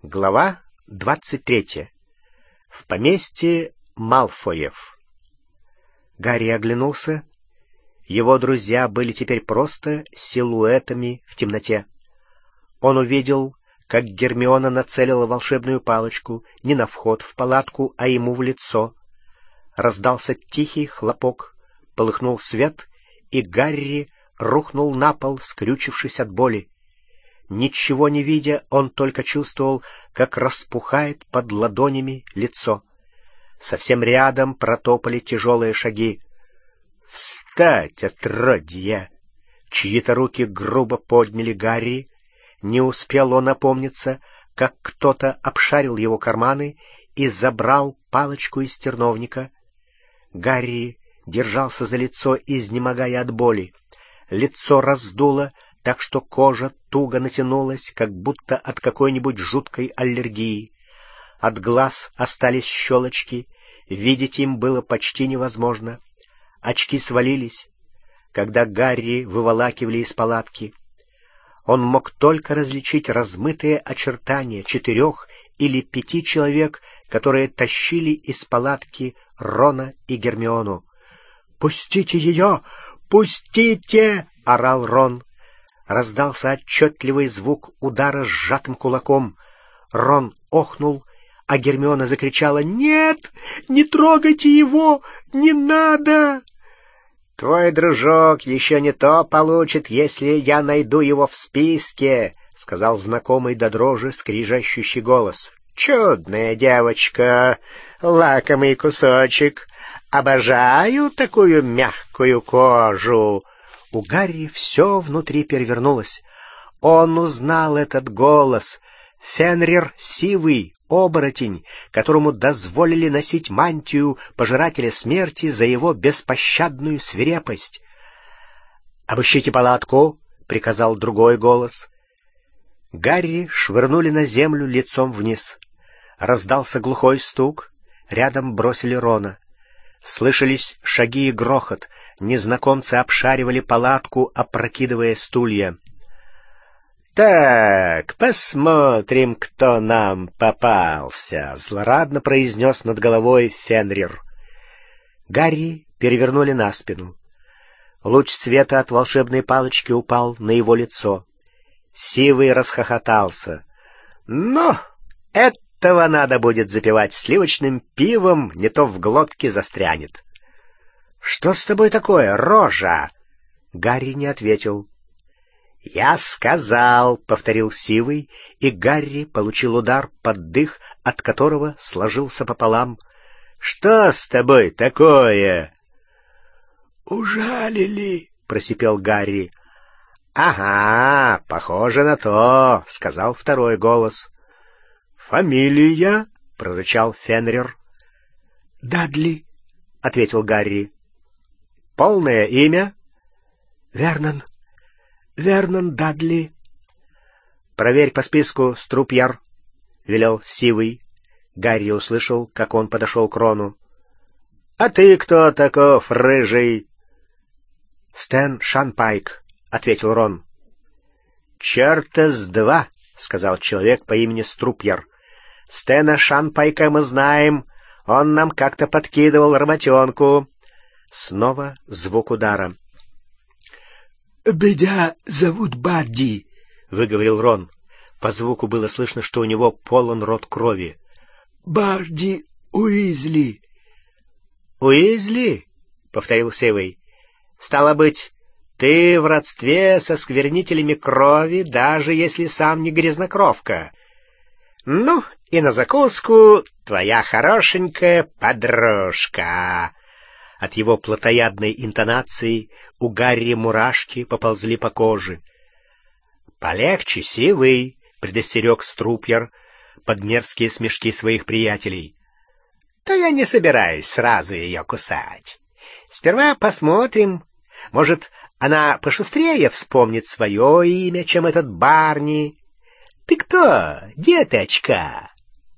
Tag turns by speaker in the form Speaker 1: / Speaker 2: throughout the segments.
Speaker 1: Глава 23. В поместье Малфоев. Гарри оглянулся. Его друзья были теперь просто силуэтами в темноте. Он увидел, как Гермиона нацелила волшебную палочку не на вход в палатку, а ему в лицо. Раздался тихий хлопок, полыхнул свет, и Гарри рухнул на пол, скрючившись от боли. Ничего не видя, он только чувствовал, как распухает под ладонями лицо. Совсем рядом протопали тяжелые шаги. «Встать, отродье!» Чьи-то руки грубо подняли Гарри. Не успел он опомниться, как кто-то обшарил его карманы и забрал палочку из терновника. Гарри держался за лицо, изнемогая от боли. Лицо раздуло, так что кожа туго натянулась, как будто от какой-нибудь жуткой аллергии. От глаз остались щелочки, видеть им было почти невозможно. Очки свалились, когда Гарри выволакивали из палатки. Он мог только различить размытые очертания 4 или 5 человек, которые тащили из палатки Рона и Гермиону. «Пустите ее! Пустите!» — орал Рон. Раздался отчетливый звук удара сжатым кулаком. Рон охнул, а Гермиона закричала: «Нет! Не трогайте его! Не надо!» «Твой дружок еще не то получит, если я найду его в списке», — сказал знакомый до дрожи скрижащущий голос. «Чудная девочка, лакомый кусочек. Обожаю такую мягкую кожу». У Гарри все внутри перевернулось. Он узнал этот голос. Фенрир Сивый, оборотень, которому дозволили носить мантию пожирателя смерти за его беспощадную свирепость. «Обыщите палатку», — приказал другой голос. Гарри швырнули на землю лицом вниз. Раздался глухой стук. Рядом бросили Рона. Слышались шаги и грохот. Незнакомцы обшаривали палатку, опрокидывая стулья. «Так, посмотрим, кто нам попался», — злорадно произнес над головой Фенрир. Гарри перевернули на спину. Луч света от волшебной палочки упал на его лицо. Сивый расхохотался. «Ну, этого надо будет запивать сливочным пивом, не то в глотке застрянет». «Что с тобой такое, рожа?» Гарри не ответил. «Я сказал», — повторил Сивый, и Гарри получил удар под дых, от которого сложился пополам. «Что с тобой такое?» «Ужалили», — просипел Гарри. «Ага, похоже на то», — сказал второй голос. «Фамилия?» — прорычал Фенрир. «Дадли», — ответил Гарри. «Полное имя?» «Вернон. Вернон Дадли». «Проверь по списку, Струпьяр», — велел Сивый. Гарри услышал, как он подошел к Рону. «А ты кто таков, рыжий?» «Стэн Шанпайк», — ответил Рон. «Чёрта с два», — сказал человек по имени Струпьяр. «Стэна Шанпайка мы знаем. Он нам как-то подкидывал работенку». Снова звук удара. «Меня зовут Бадди», — выговорил Рон. По звуку было слышно, что у него полон рот крови. «Бадди Уизли». «Уизли?» — повторил Сивый. «Стало быть, ты в родстве со сквернителями крови, даже если сам не грязнокровка. Ну, и на закуску твоя хорошенькая подружка». От его плотоядной интонации у Гарри мурашки поползли по коже. «Полегче, Сивый», — предостерег Струпьяр под мерзкие смешки своих приятелей. «Да я не собираюсь сразу ее кусать. Сперва посмотрим. Может, она пошустрее вспомнит свое имя, чем этот Барни. Ты кто, деточка?»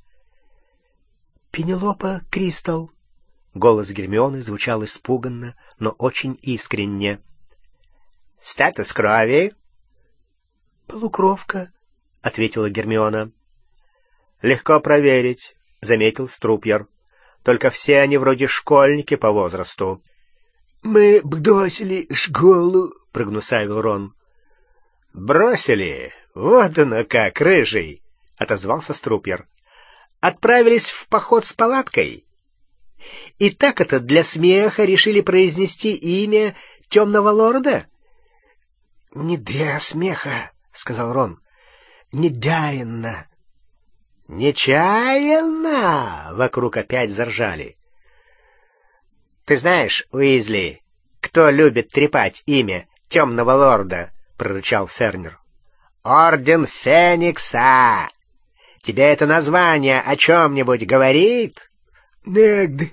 Speaker 1: «Пенелопа Кристал». Голос Гермионы звучал испуганно, но очень искренне. «Статус крови?» «Полукровка», — ответила Гермиона. Легко проверить, — заметил Струпьер. Только все они вроде школьники по возрасту. — Мы бросили школу, — прогнусавил Рон. — Бросили? Вот оно как, рыжий, — отозвался Струпьер. — Отправились в поход с палаткой? И так это для смеха решили произнести имя темного лорда? — Не для смеха, — сказал Рон. — Нечаянно. — Нечаянно? — вокруг опять заржали. — Ты знаешь, Уизли, кто любит трепать имя темного лорда? — прорычал Фернер. — Орден Феникса! Тебе это название о чем-нибудь говорит? — Нет.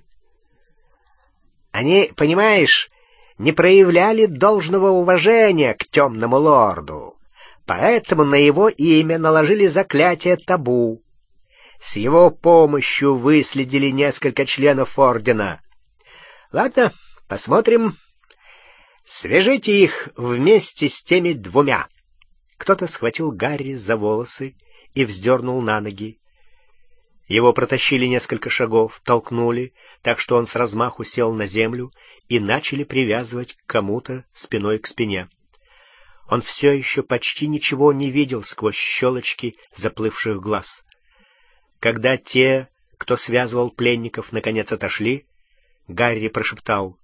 Speaker 1: Они, понимаешь, не проявляли должного уважения к темному лорду, поэтому на его имя наложили заклятие табу. С его помощью выследили несколько членов ордена. Ладно, посмотрим. Свяжите их вместе с теми двумя. Кто-то схватил Гарри за волосы и вздернул на ноги. Его протащили несколько шагов, толкнули, так что он с размаху сел на землю и начали привязывать к кому-то спиной к спине. Он все еще почти ничего не видел сквозь щелочки заплывших глаз. Когда те, кто связывал пленников, наконец отошли, Гарри прошептал: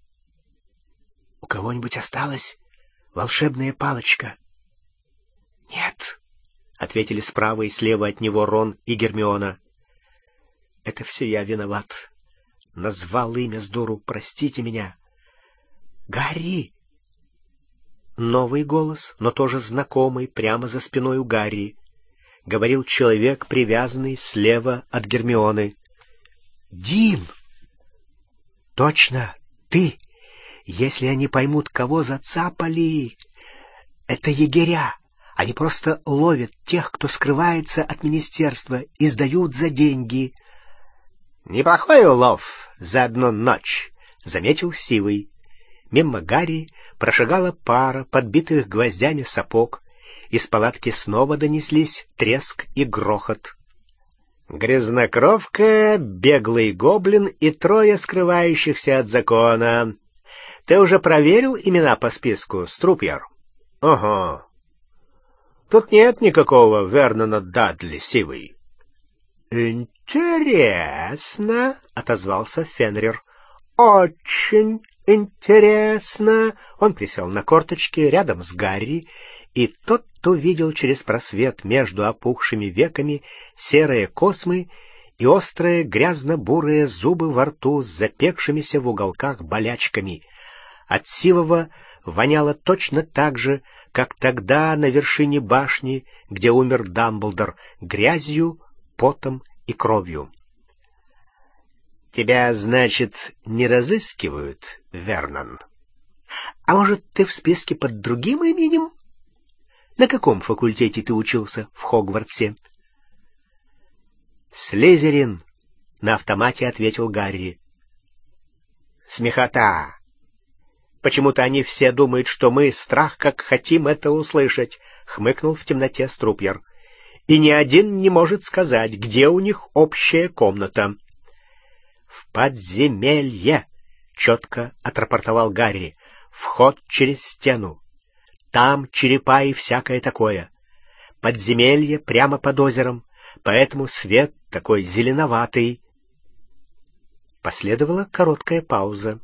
Speaker 1: — У кого-нибудь осталась волшебная палочка? — Нет, — ответили справа и слева от него Рон и Гермиона. — Это все я виноват. Назвал имя с дуру, простите меня. — Гарри! Новый голос, но тоже знакомый, прямо за спиной у Гарри. Говорил человек, привязанный слева от Гермионы. — Дин! — Точно, ты! Если они поймут, кого зацапали... Это егеря. Они просто ловят тех, кто скрывается от министерства, и сдают за деньги. — Неплохой улов за одну ночь, — заметил Сивый. Мимо Гарри прошагала пара подбитых гвоздями сапог. Из палатки снова донеслись треск и грохот. Грязнокровка, беглый гоблин и трое скрывающихся от закона. Ты уже проверил имена по списку, Струпьер? — Ага. Тут нет никакого Вернона Дадли, Сивый. — Интересно, — отозвался Фенрир. — Очень интересно. Он присел на корточки рядом с Гарри, и тот увидел через просвет между опухшими веками серые космы и острые грязно-бурые зубы во рту с запекшимися в уголках болячками. От Сивого воняло точно так же, как тогда на вершине башни, где умер Дамблдор, грязью, потом и кровью. — Тебя, значит, не разыскивают, Вернон? А может, ты в списке под другим именем? На каком факультете ты учился в Хогвартсе? — Слизерин, — на автомате ответил Гарри. — Смехота! Почему-то они все думают, что мы страх как хотим это услышать, — хмыкнул в темноте Струпьер. — И ни один не может сказать, где у них общая комната. — В подземелье, — четко отрапортовал Гарри. — Вход через стену. Там черепа и всякое такое. Подземелье прямо под озером, поэтому свет такой зеленоватый. Последовала короткая пауза.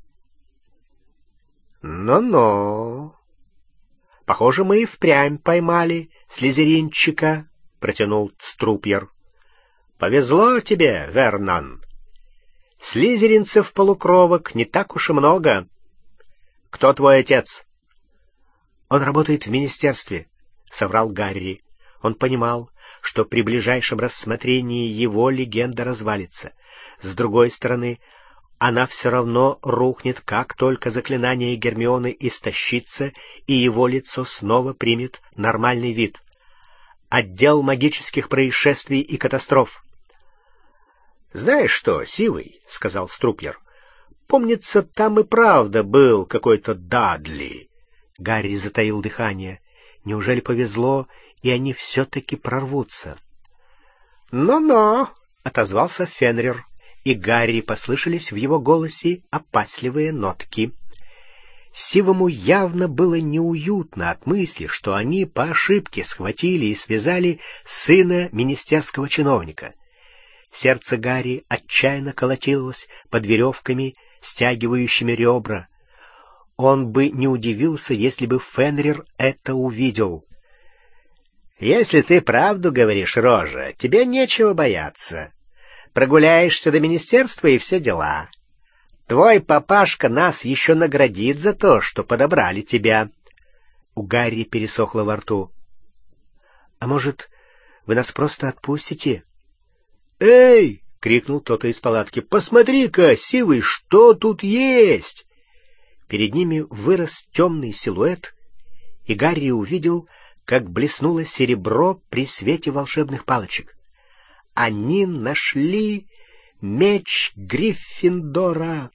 Speaker 1: «Ну-ну. Похоже, мы и впрямь поймали слизеринчика», — протянул Струпьер. «Повезло тебе, Вернон. Слизеринцев-полукровок не так уж и много. Кто твой отец?» «Он работает в министерстве», — соврал Гарри. Он понимал, что при ближайшем рассмотрении его легенда развалится. С другой стороны, она все равно рухнет, как только заклинание Гермионы истощится, и его лицо снова примет нормальный вид. Отдел магических происшествий и катастроф. — Знаешь что, Сивый, — сказал Струпьер, — помнится, там и правда был какой-то Дадли. Гарри затаил дыхание. Неужели повезло, и они все-таки прорвутся? «Но-но!» — отозвался Фенрир, и Гарри послышались в его голосе опасливые нотки. Сивому явно было неуютно от мысли, что они по ошибке схватили и связали сына министерского чиновника. Сердце Гарри отчаянно колотилось под веревками, стягивающими ребра. Он бы не удивился, если бы Фенрир это увидел. «Если ты правду говоришь, Рожа, тебе нечего бояться. Прогуляешься до министерства и все дела. Твой папашка нас еще наградит за то, что подобрали тебя». У Гарри пересохло во рту. «А может, вы нас просто отпустите?» «Эй!» — крикнул кто-то из палатки. «Посмотри-ка, Сивый, что тут есть?» Перед ними вырос темный силуэт, и Гарри увидел, как блеснуло серебро при свете волшебных палочек. Они нашли меч Гриффиндора.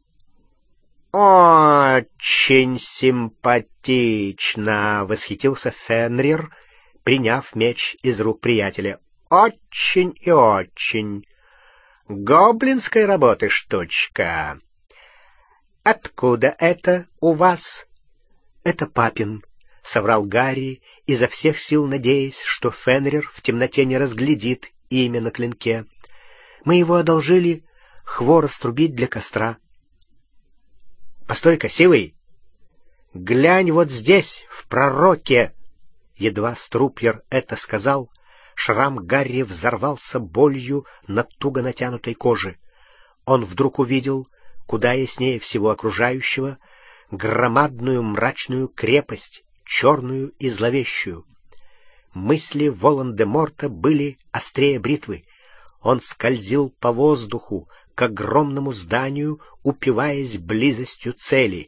Speaker 1: «Очень симпатично!» — восхитился Фенрир, приняв меч из рук приятеля. «Очень и очень! Гоблинской работы штучка! Откуда это у вас?» «Это папин», — соврал Гарри, изо всех сил надеясь, что Фенрир в темноте не разглядит имя на клинке. «Мы его одолжили хворост рубить для костра». «Постой-ка, Сивый! Глянь вот здесь, в пророке!» Едва Струпьер это сказал, шрам Гарри взорвался болью на туго натянутой коже. Он вдруг увидел, куда яснее всего окружающего, громадную мрачную крепость, черную и зловещую. Мысли Волан-де-Морта были острее бритвы. Он скользил по воздуху к огромному зданию, упиваясь близостью цели.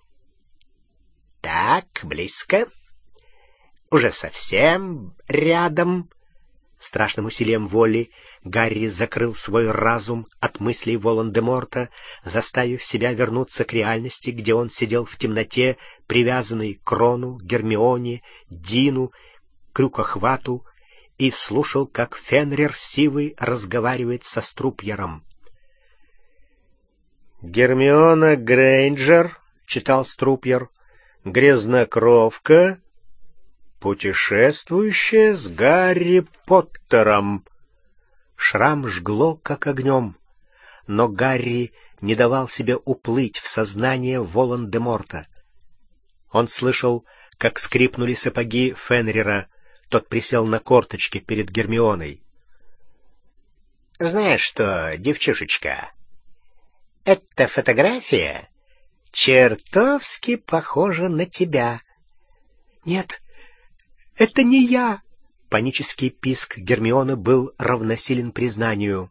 Speaker 1: «Так, близко. Уже совсем рядом». Страшным усилием воли Гарри закрыл свой разум от мыслей Волан-де-Морта, заставив себя вернуться к реальности, где он сидел в темноте, привязанный к Рону, Гермионе, Дину, Крюкохвату, и слушал, как Фенрир Сивый разговаривает со Струпьером. «Гермиона Грейнджер», — читал Струпьер, — «грязнокровка, путешествующая с Гарри Поттером». Шрам жгло, как огнем, но Гарри не давал себе уплыть в сознание Волан-де-Морта. Он слышал, как скрипнули сапоги Фенрира. Тот присел на корточки перед Гермионой. «Знаешь что, девчушечка, эта фотография чертовски похожа на тебя». «Нет, это не я!» Панический писк Гермионы был равносилен признанию.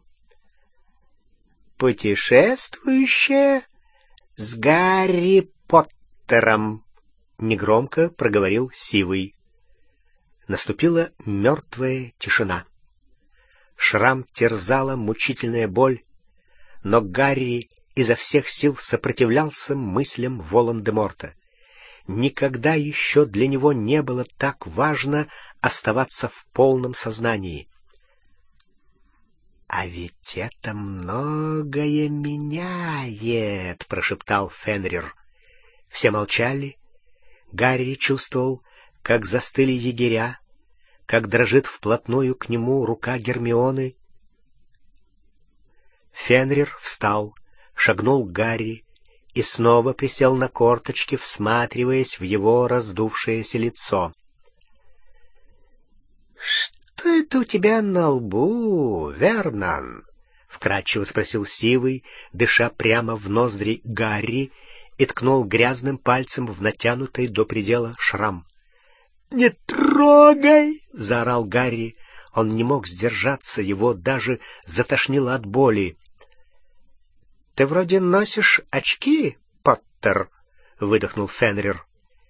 Speaker 1: «Путешествующая с Гарри Поттером», — негромко проговорил Сивый. Наступила мертвая тишина. Шрам терзала мучительная боль, но Гарри изо всех сил сопротивлялся мыслям Волан-де-Морта. Никогда еще для него не было так важно оставаться в полном сознании. «А ведь это многое меняет», — прошептал Фенрир. Все молчали. Гарри чувствовал, как застыли егеря, как дрожит вплотную к нему рука Гермионы. Фенрир встал, шагнул к Гарри и снова присел на корточки, всматриваясь в его раздувшееся лицо. «Что это у тебя на лбу, Вернон?» — вкратчиво спросил Сивый, дыша прямо в ноздри Гарри, и ткнул грязным пальцем в натянутый до предела шрам. «Не трогай!» — заорал Гарри. Он не мог сдержаться, его даже затошнило от боли. «Ты вроде носишь очки, Поттер?» — выдохнул Фенрир.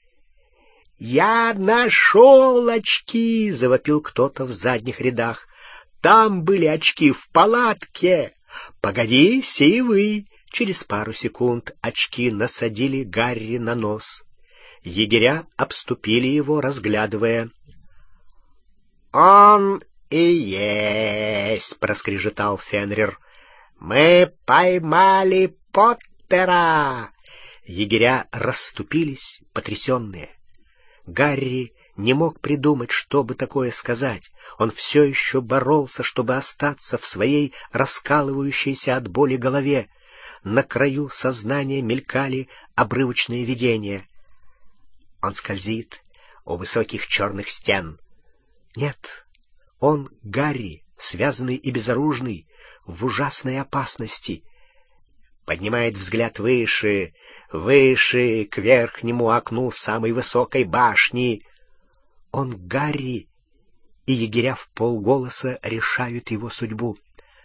Speaker 1: «Я нашел очки!» — завопил кто-то в задних рядах. «Там были очки в палатке! Погоди, Сивый!» Через пару секунд очки насадили Гарри на нос. Егеря обступили его, разглядывая. «Он и есть, — проскрежетал Фенрир. — Мы поймали Поттера! Егеря расступились, потрясенные. Гарри не мог придумать, что бы такое сказать. Он все еще боролся, чтобы остаться в своей раскалывающейся от боли голове. На краю сознания мелькали обрывочные видения. Он скользит у высоких черных стен. Нет, он, Гарри, связанный и безоружный, в ужасной опасности. Поднимает взгляд выше, выше, к верхнему окну самой высокой башни. Он Гарри, и егеря вполголоса решают его судьбу.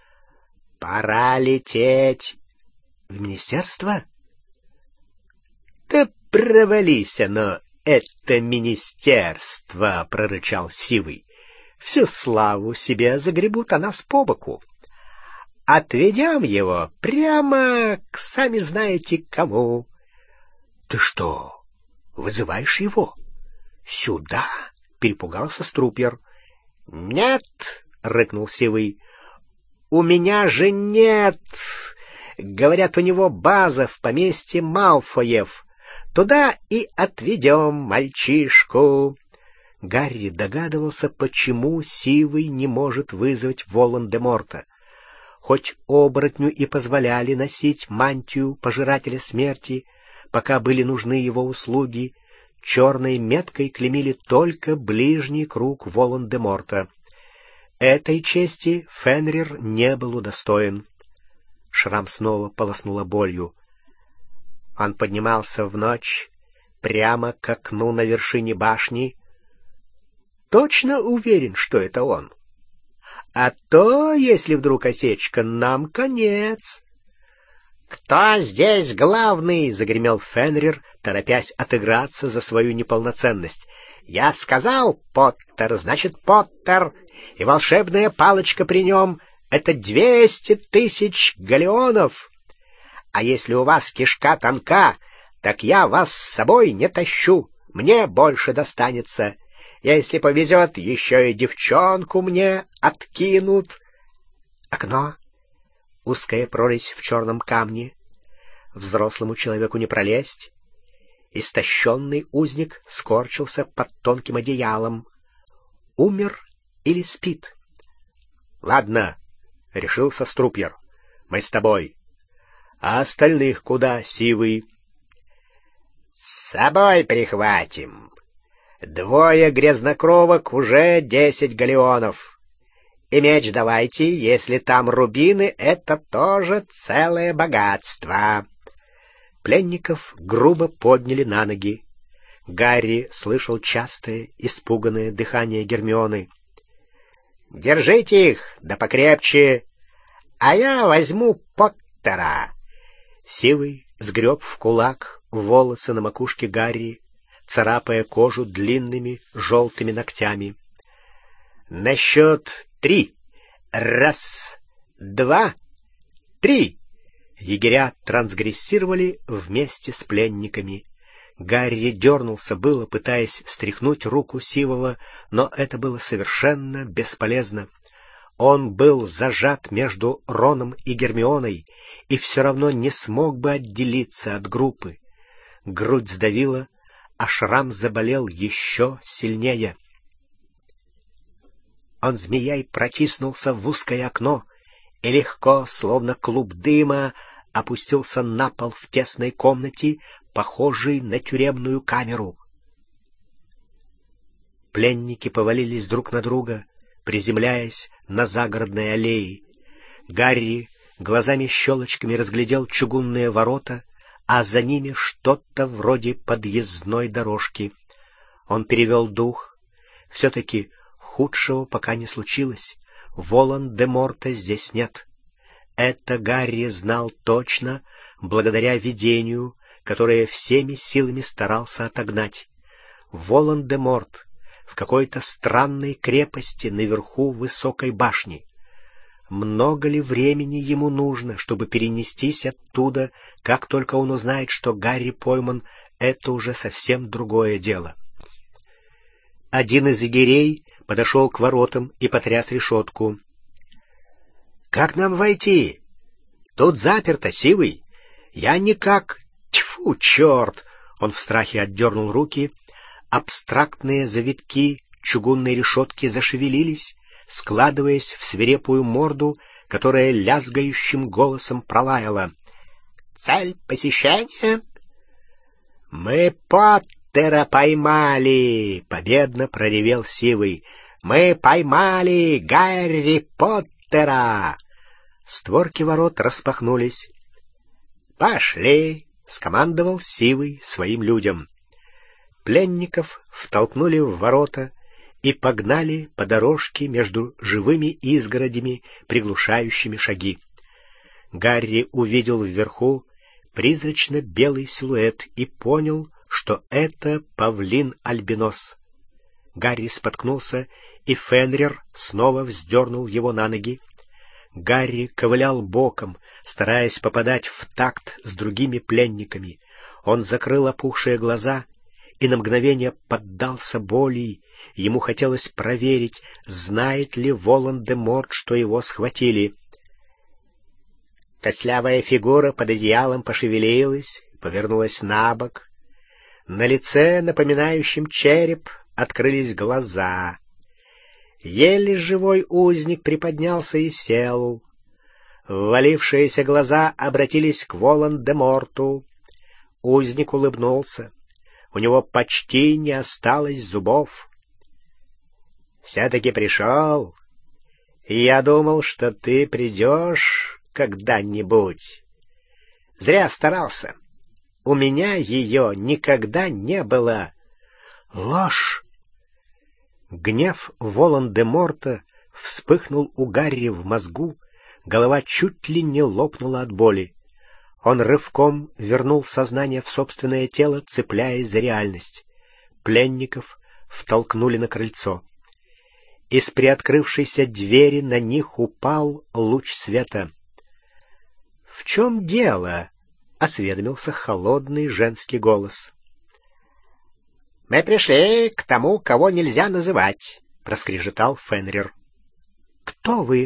Speaker 1: «Пора лететь в министерство?» «Да провались оно, это министерство!» — прорычал Сивый. «Всю славу себе загребут, а нас по боку. Отведем его прямо к сами знаете кому». «Ты что, вызываешь его? Сюда?» — перепугался Струпьер. «Нет!» — рыкнул Сивый. «У меня же нет! Говорят, у него база в поместье Малфоев. Туда и отведем мальчишку». Гарри догадывался, почему Сивый не может вызвать Волан-де-Морта. Хоть оборотню и позволяли носить мантию пожирателя смерти, пока были нужны его услуги, черной меткой клеймили только ближний круг Волан-де-Морта. Этой чести Фенрир не был удостоен. Шрам снова полоснуло болью. Он поднимался в ночь прямо к окну на вершине башни. Точно уверен, что это он. А то, если вдруг осечка, нам конец. «Кто здесь главный?» — загремел Фенрир, торопясь отыграться за свою неполноценность. «Я сказал, Поттер, значит, Поттер, и волшебная палочка при нем — это 200 000 галеонов. А если у вас кишка тонка, так я вас с собой не тащу, мне больше достанется. Если повезет, еще и девчонку мне откинут». Окно, узкая прорезь в черном камне, взрослому человеку не пролезть. Истощенный узник скорчился под тонким одеялом. Умер или спит? — Ладно, — решился Струпьер, — мы с тобой. А остальных куда, Сивый? — С собой прихватим. 2 грязнокровок уже 10 галеонов. И меч давайте, если там рубины, это тоже целое богатство. Пленников грубо подняли на ноги. Гарри слышал частое, испуганное дыхание Гермионы. «Держите их, да покрепче, а я возьму Поттера». Сивый сгреб в кулак волосы на макушке Гарри, царапая кожу длинными желтыми ногтями. «На счет 3. 1, 2, 3!» Егеря трансгрессировали вместе с пленниками. Гарри дернулся было, пытаясь стряхнуть руку Сивого, но это было совершенно бесполезно. Он был зажат между Роном и Гермионой и все равно не смог бы отделиться от группы. Грудь сдавила, а шрам заболел еще сильнее. Он змеей протиснулся в узкое окно и легко, словно клуб дыма, опустился на пол в тесной комнате, похожей на тюремную камеру. Пленники повалились друг на друга, приземляясь на загородной аллее. Гарри глазами-щелочками разглядел чугунные ворота, а за ними что-то вроде подъездной дорожки. Он перевел дух. Все-таки худшего пока не случилось. Волан-де-Морта здесь нет. Это Гарри знал точно, благодаря видению, которое всеми силами старался отогнать. Волан-де-Морт в какой-то странной крепости наверху высокой башни. Много ли времени ему нужно, чтобы перенестись оттуда, как только он узнает, что Гарри пойман, это уже совсем другое дело. Один из егерей подошел к воротам и потряс решетку. «Как нам войти? Тут заперто, Сивый. Я никак... Тьфу, черт!» Он в страхе отдернул руки. Абстрактные завитки чугунной решетки зашевелились, складываясь в свирепую морду, которая лязгающим голосом пролаяла. «Цель посещения?» «Мы Поттера поймали!» — победно проревел Сивый. «Мы поймали Гарри Поттера!» Створки ворот распахнулись. «Пошли!» — скомандовал Сивый своим людям. Пленников втолкнули в ворота и погнали по дорожке между живыми изгородями, приглушающими шаги. Гарри увидел вверху призрачно-белый силуэт и понял, что это павлин-альбинос. Гарри споткнулся, и Фенрир снова вздернул его на ноги. Гарри ковылял боком, стараясь попадать в такт с другими пленниками. Он закрыл опухшие глаза и на мгновение поддался боли. Ему хотелось проверить, знает ли Волан-де-Морт, что его схватили. Костлявая фигура под одеялом пошевелилась, повернулась на бок. На лице, напоминающем череп, открылись глаза. Еле живой узник приподнялся и сел. Ввалившиеся глаза обратились к Волан-де-Морту. Узник улыбнулся. У него почти не осталось зубов. «Все-таки пришел. Я думал, что ты придешь когда-нибудь. Зря старался. У меня ее никогда не было». «Ложь!» Гнев Волан-де-Морта вспыхнул у Гарри в мозгу, голова чуть ли не лопнула от боли. Он рывком вернул сознание в собственное тело, цепляясь за реальность. Пленников втолкнули на крыльцо. Из приоткрывшейся двери на них упал луч света. — В чем дело? — осведомился холодный женский голос. — Мы пришли к тому, кого нельзя называть, — проскрежетал Фенрир. — Кто вы?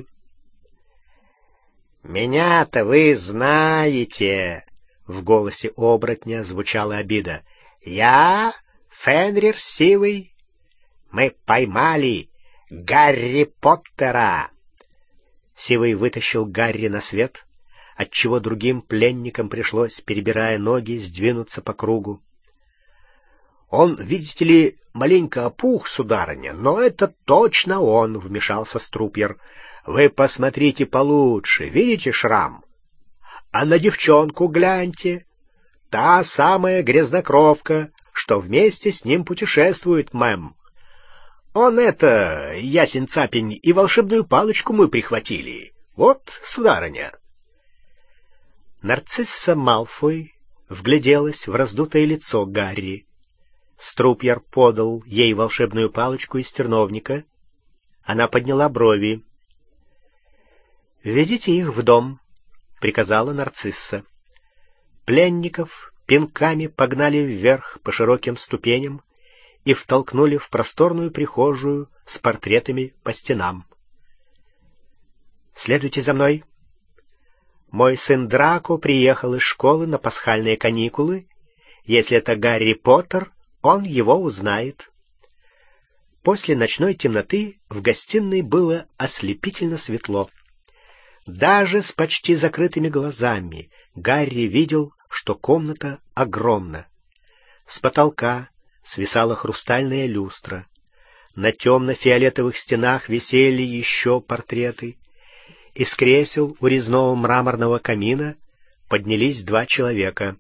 Speaker 1: — Меня-то вы знаете, — в голосе оборотня звучала обида. — Я Фенрир Сивый. Мы поймали Гарри Поттера. Сивый вытащил Гарри на свет, отчего другим пленникам пришлось, перебирая ноги, сдвинуться по кругу. — Он, видите ли, маленько опух, сударыня, но это точно он, — вмешался Струпьер. — Вы посмотрите получше, видите шрам? А на девчонку гляньте. Та самая грязнокровка, что вместе с ним путешествует, мэм. Он это, ясень-цапень, и волшебную палочку мы прихватили. Вот, сударыня. Нарцисса Малфой вгляделась в раздутое лицо Гарри. Струпьер подал ей волшебную палочку из терновника. Она подняла брови. — Ведите их в дом, — приказала Нарцисса. Пленников пинками погнали вверх по широким ступеням и втолкнули в просторную прихожую с портретами по стенам. — Следуйте за мной. Мой сын Драко приехал из школы на пасхальные каникулы. Если это Гарри Поттер, он его узнает. После ночной темноты в гостиной было ослепительно светло. Даже с почти закрытыми глазами Гарри видел, что комната огромна. С потолка свисала хрустальная люстра. На темно-фиолетовых стенах висели еще портреты. Из кресел у резного мраморного камина поднялись два человека.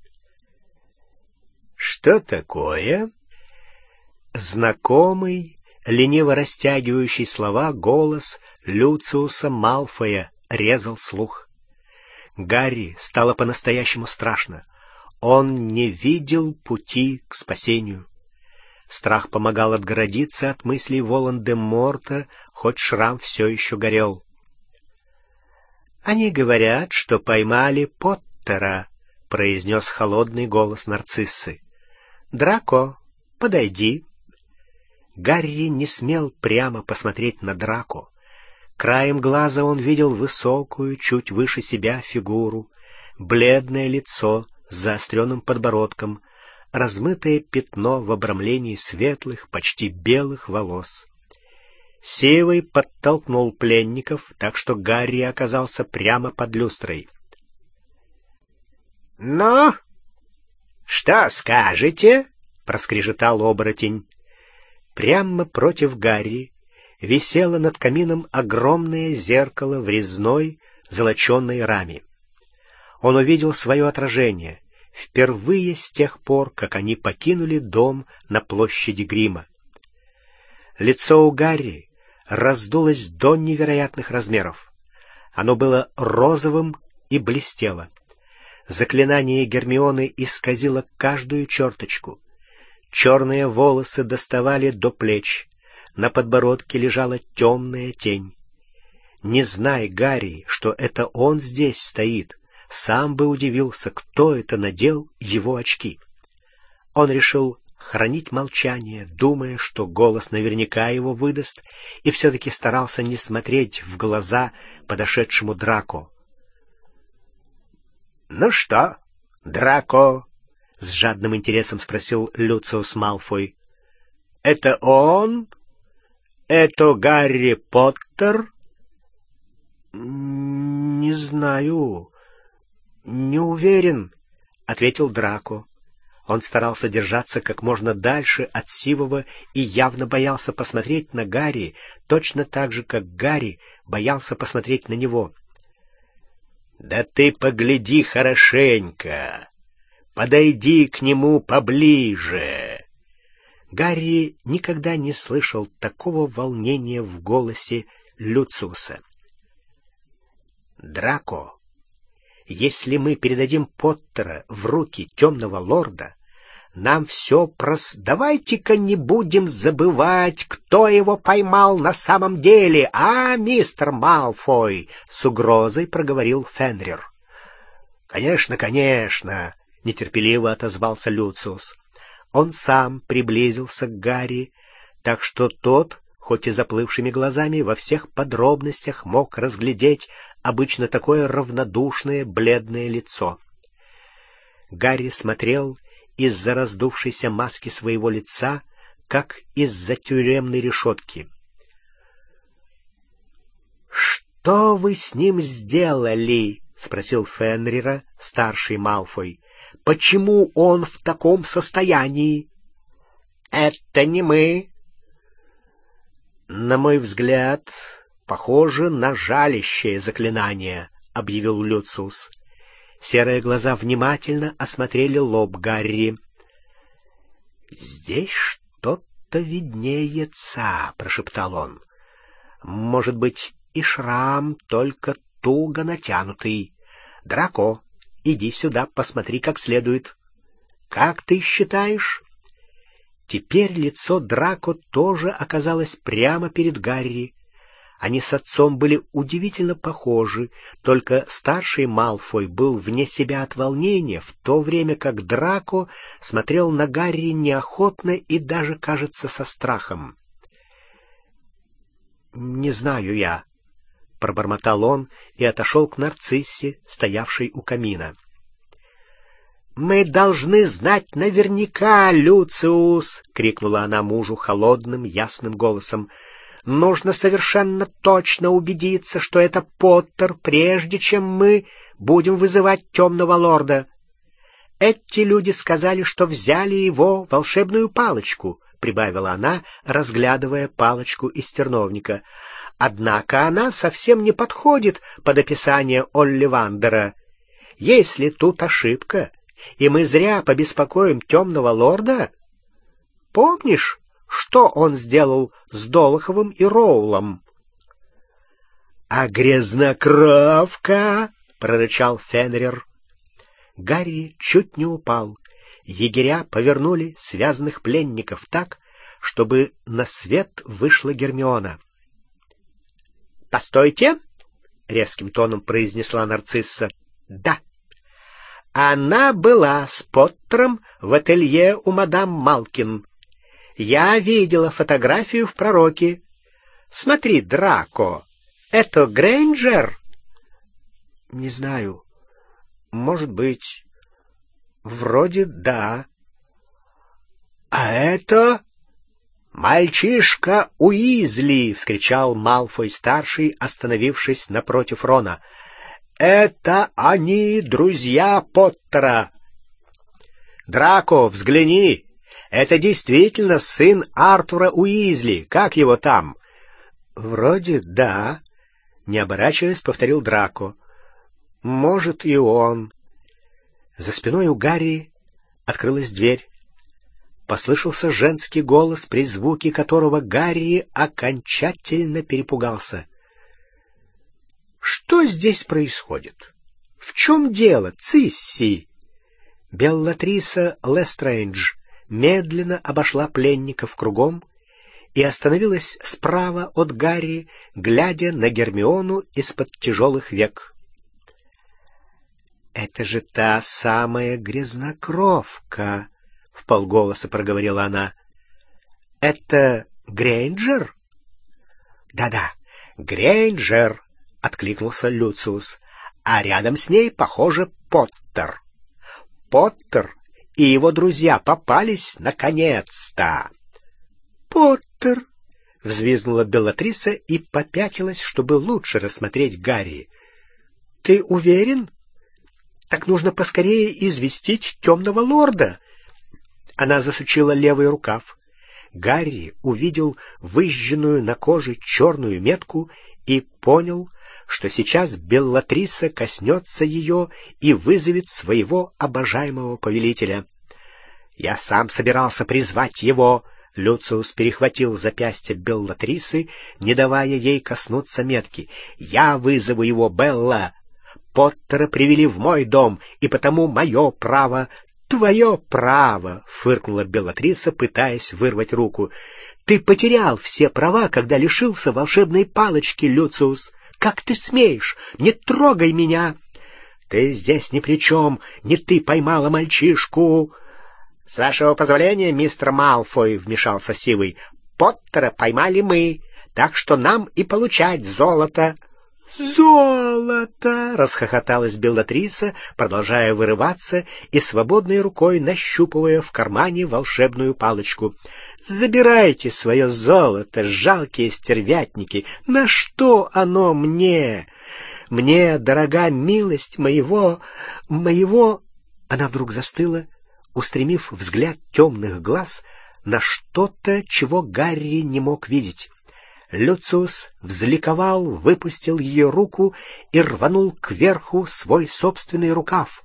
Speaker 1: «Что такое?» Знакомый, лениво растягивающий слова голос Люциуса Малфоя резал слух. Гарри стало по-настоящему страшно. Он не видел пути к спасению. Страх помогал отгородиться от мыслей Волан-де-Морта, хоть шрам все еще горел. «Они говорят, что поймали Поттера», — произнес холодный голос Нарциссы. «Драко, подойди». Гарри не смел прямо посмотреть на Драко. Краем глаза он видел высокую, чуть выше себя фигуру, бледное лицо с заостренным подбородком, размытое пятно в обрамлении светлых, почти белых волос. Сивый подтолкнул пленников, так что Гарри оказался прямо под люстрой. — Ну, что скажете? — проскрежетал оборотень. Прямо против Гарри висело над камином огромное зеркало в резной золоченой раме. Он увидел свое отражение впервые с тех пор, как они покинули дом на площади Грима. Лицо у Гарри раздулось до невероятных размеров. Оно было розовым и блестело. Заклинание Гермионы исказило каждую черточку. Черные волосы доставали до плеч, на подбородке лежала темная тень. Не зная Гарри, что это он здесь стоит, сам бы удивился, кто это надел его очки. Он решил хранить молчание, думая, что голос наверняка его выдаст, и все-таки старался не смотреть в глаза подошедшему Драко. — Ну что, Драко? — с жадным интересом спросил Люциус Малфой. — Это он? Это Гарри Поттер? — Не знаю, не уверен, — ответил Драко. Он старался держаться как можно дальше от Сивого и явно боялся посмотреть на Гарри, точно так же, как Гарри боялся посмотреть на него. — Да ты погляди хорошенько! Подойди к нему поближе! Гарри никогда не слышал такого волнения в голосе Люциуса. — Драко, если мы передадим Поттера в руки темного лорда, нам все Давайте-ка не будем забывать, кто его поймал на самом деле, мистер Малфой? — с угрозой проговорил Фенрир. — Конечно, конечно, — нетерпеливо отозвался Люциус. Он сам приблизился к Гарри, так что тот, хоть и заплывшими глазами, во всех подробностях мог разглядеть обычно такое равнодушное бледное лицо. Гарри смотрел из-за раздувшейся маски своего лица, как из-за тюремной решетки. — Что вы с ним сделали? — спросил Фенрира старший Малфой. — Почему он в таком состоянии? — Это не мы. — На мой взгляд, похоже на жалящее заклинание, — объявил Люциус. Серые глаза внимательно осмотрели лоб Гарри. — Здесь что-то виднеется, — прошептал он. — Может быть, и шрам, только туго натянутый. Драко, иди сюда, посмотри как следует. Как ты считаешь? Теперь лицо Драко тоже оказалось прямо перед Гарри. Они с отцом были удивительно похожи, только старший Малфой был вне себя от волнения, в то время как Драко смотрел на Гарри неохотно и даже, кажется, со страхом. — Не знаю я, — пробормотал он и отошел к Нарциссе, стоявшей у камина. — Мы должны знать наверняка, Люциус! — крикнула она мужу холодным, ясным голосом. — Нужно совершенно точно убедиться, что это Поттер, прежде чем мы будем вызывать темного лорда. Эти люди сказали, что взяли его волшебную палочку, — прибавила она, разглядывая палочку из терновника. Однако она совсем не подходит под описание Олливандера. Если тут ошибка, и мы зря побеспокоим темного лорда... Помнишь, что он сделал с Долоховым и Роулом? — А грязнокровка! — прорычал Фенрир. Гарри чуть не упал. Егеря повернули связанных пленников так, чтобы на свет вышла Гермиона. — Постойте! — резким тоном произнесла Нарцисса. — Да. Она была с Поттером в ателье у мадам Малкин. Я видела фотографию в «Пророке». Смотри, Драко, это Грейнджер? Не знаю. Может быть. Вроде да. А это... «Мальчишка Уизли!» — вскричал Малфой-старший, остановившись напротив Рона. «Это они, друзья Поттера!» «Драко, взгляни! Это действительно сын Артура Уизли. Как его там?» «Вроде да», — не оборачиваясь, повторил Драко. «Может, и он». За спиной у Гарри открылась дверь. Послышался женский голос, при звуке которого Гарри окончательно перепугался. «Что здесь происходит? В чем дело, Цисси?» Беллатриса Лестрейндж медленно обошла пленников кругом и остановилась справа от Гарри, глядя на Гермиону из-под тяжелых век. «Это же та самая грязнокровка!» — вполголоса проговорила она. «Это Грейнджер?» «Да-да, Грейнджер!» — откликнулся Люциус. «А рядом с ней, похоже, Поттер. Поттер и его друзья попались наконец-то!» «Поттер!» — взвизгнула Беллатриса и попятилась, чтобы лучше рассмотреть Гарри. «Ты уверен? Так нужно поскорее известить темного лорда!» Она засучила левый рукав. Гарри увидел выжженную на коже черную метку и понял, что сейчас Беллатриса коснется ее и вызовет своего обожаемого повелителя. «Я сам собирался призвать его!» Люциус перехватил запястье Беллатрисы, не давая ей коснуться метки. «Я вызову его, Белла! Поттера привели в мой дом, и потому мое право...» «Твое право!» — фыркнула Беллатриса, пытаясь вырвать руку. «Ты потерял все права, когда лишился волшебной палочки, Люциус! Как ты смеешь? Не трогай меня!» «Ты здесь ни при чем! Не ты поймала мальчишку!» «С вашего позволения, мистер Малфой», — вмешался Сивый, — «Поттера поймали мы, так что нам и получать золото». «Золото!» — расхохоталась Беллатриса, продолжая вырываться и свободной рукой нащупывая в кармане волшебную палочку. «Забирайте свое золото, жалкие стервятники! На что оно мне? Мне дорога милость моего...» Она вдруг застыла, устремив взгляд темных глаз на что-то, чего Гарри не мог видеть. Люциус взликовал, выпустил ее руку и рванул кверху свой собственный рукав.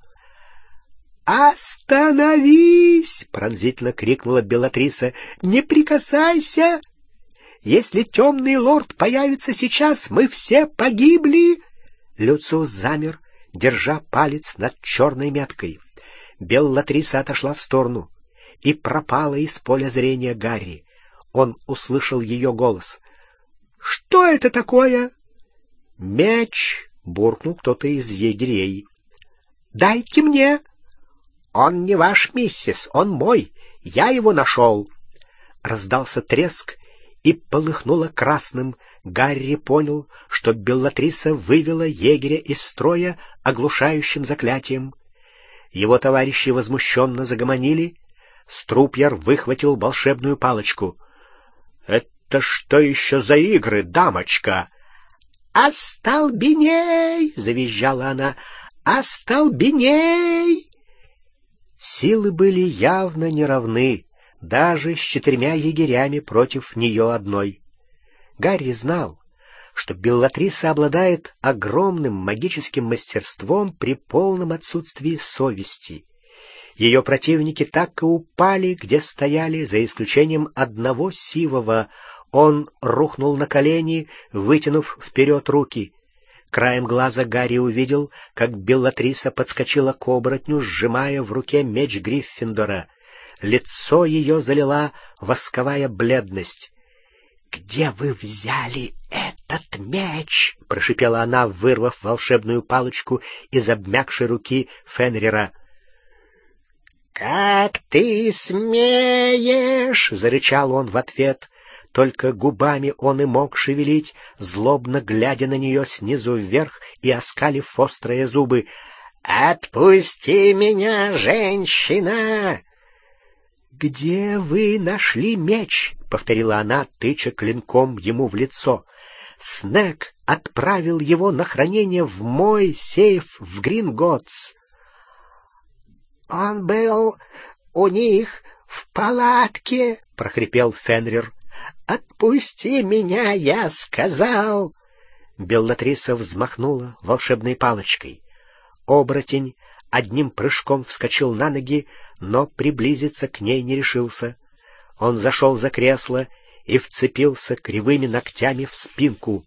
Speaker 1: «Остановись!» — пронзительно крикнула Беллатриса. «Не прикасайся! Если темный лорд появится сейчас, мы все погибли!» Люциус замер, держа палец над черной меткой. Беллатриса отошла в сторону и пропала из поля зрения Гарри. Он услышал ее голос. «Что это такое?» «Меч!» — буркнул кто-то из егерей. «Дайте мне!» «Он не ваш, миссис, он мой. Я его нашел!» Раздался треск и полыхнуло красным. Гарри понял, что Беллатриса вывела егеря из строя оглушающим заклятием. Его товарищи возмущенно загомонили. Струпьяр выхватил волшебную палочку. «Это что еще за игры, дамочка?» «Остолбеней!» — завизжала она. «Остолбеней!» Силы были явно неравны, даже с 4 егерями против нее одной. Гарри знал, что Беллатриса обладает огромным магическим мастерством при полном отсутствии совести. Ее противники так и упали, где стояли, за исключением одного сивого. Он рухнул на колени, вытянув вперед руки. Краем глаза Гарри увидел, как Беллатриса подскочила к оборотню, сжимая в руке меч Гриффиндора. Лицо ее залила восковая бледность. «Где вы взяли этот меч?» — прошипела она, вырвав волшебную палочку из обмякшей руки Фенрира. «Как ты смеешь!» — зарычал он в ответ. Только губами он и мог шевелить, злобно глядя на нее снизу вверх и оскалив острые зубы. «Отпусти меня, женщина!» «Где вы нашли меч?» — повторила она, тыча клинком ему в лицо. «Снег отправил его на хранение в мой сейф в Гринготс». «Он был у них в палатке», — прохрипел Фенрир. «Отпусти меня, я сказал!» Беллатриса взмахнула волшебной палочкой. Оборотень одним прыжком вскочил на ноги, но приблизиться к ней не решился. Он зашел за кресло и вцепился кривыми ногтями в спинку.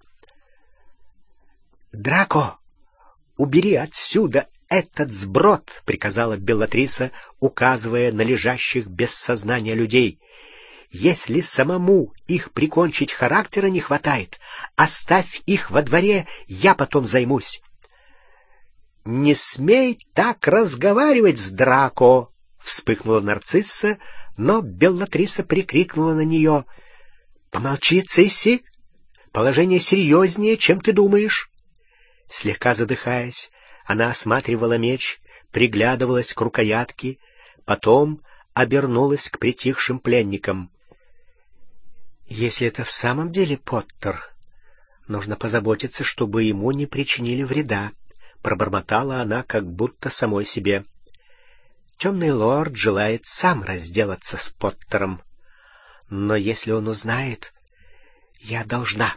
Speaker 1: «Драко, убери отсюда этот сброд!» — приказала Беллатриса, указывая на лежащих без сознания людей. «Если самому их прикончить характера не хватает, оставь их во дворе, я потом займусь». «Не смей так разговаривать с Драко!» — вспыхнула нарцисса, но Беллатриса прикрикнула на нее. «Помолчи, Цисси! Положение серьезнее, чем ты думаешь!» Слегка задыхаясь, она осматривала меч, приглядывалась к рукоятке, потом обернулась к притихшим пленникам. «Если это в самом деле Поттер, нужно позаботиться, чтобы ему не причинили вреда», — пробормотала она как будто самой себе. «Темный лорд желает сам разделаться с Поттером. Но если он узнает, я должна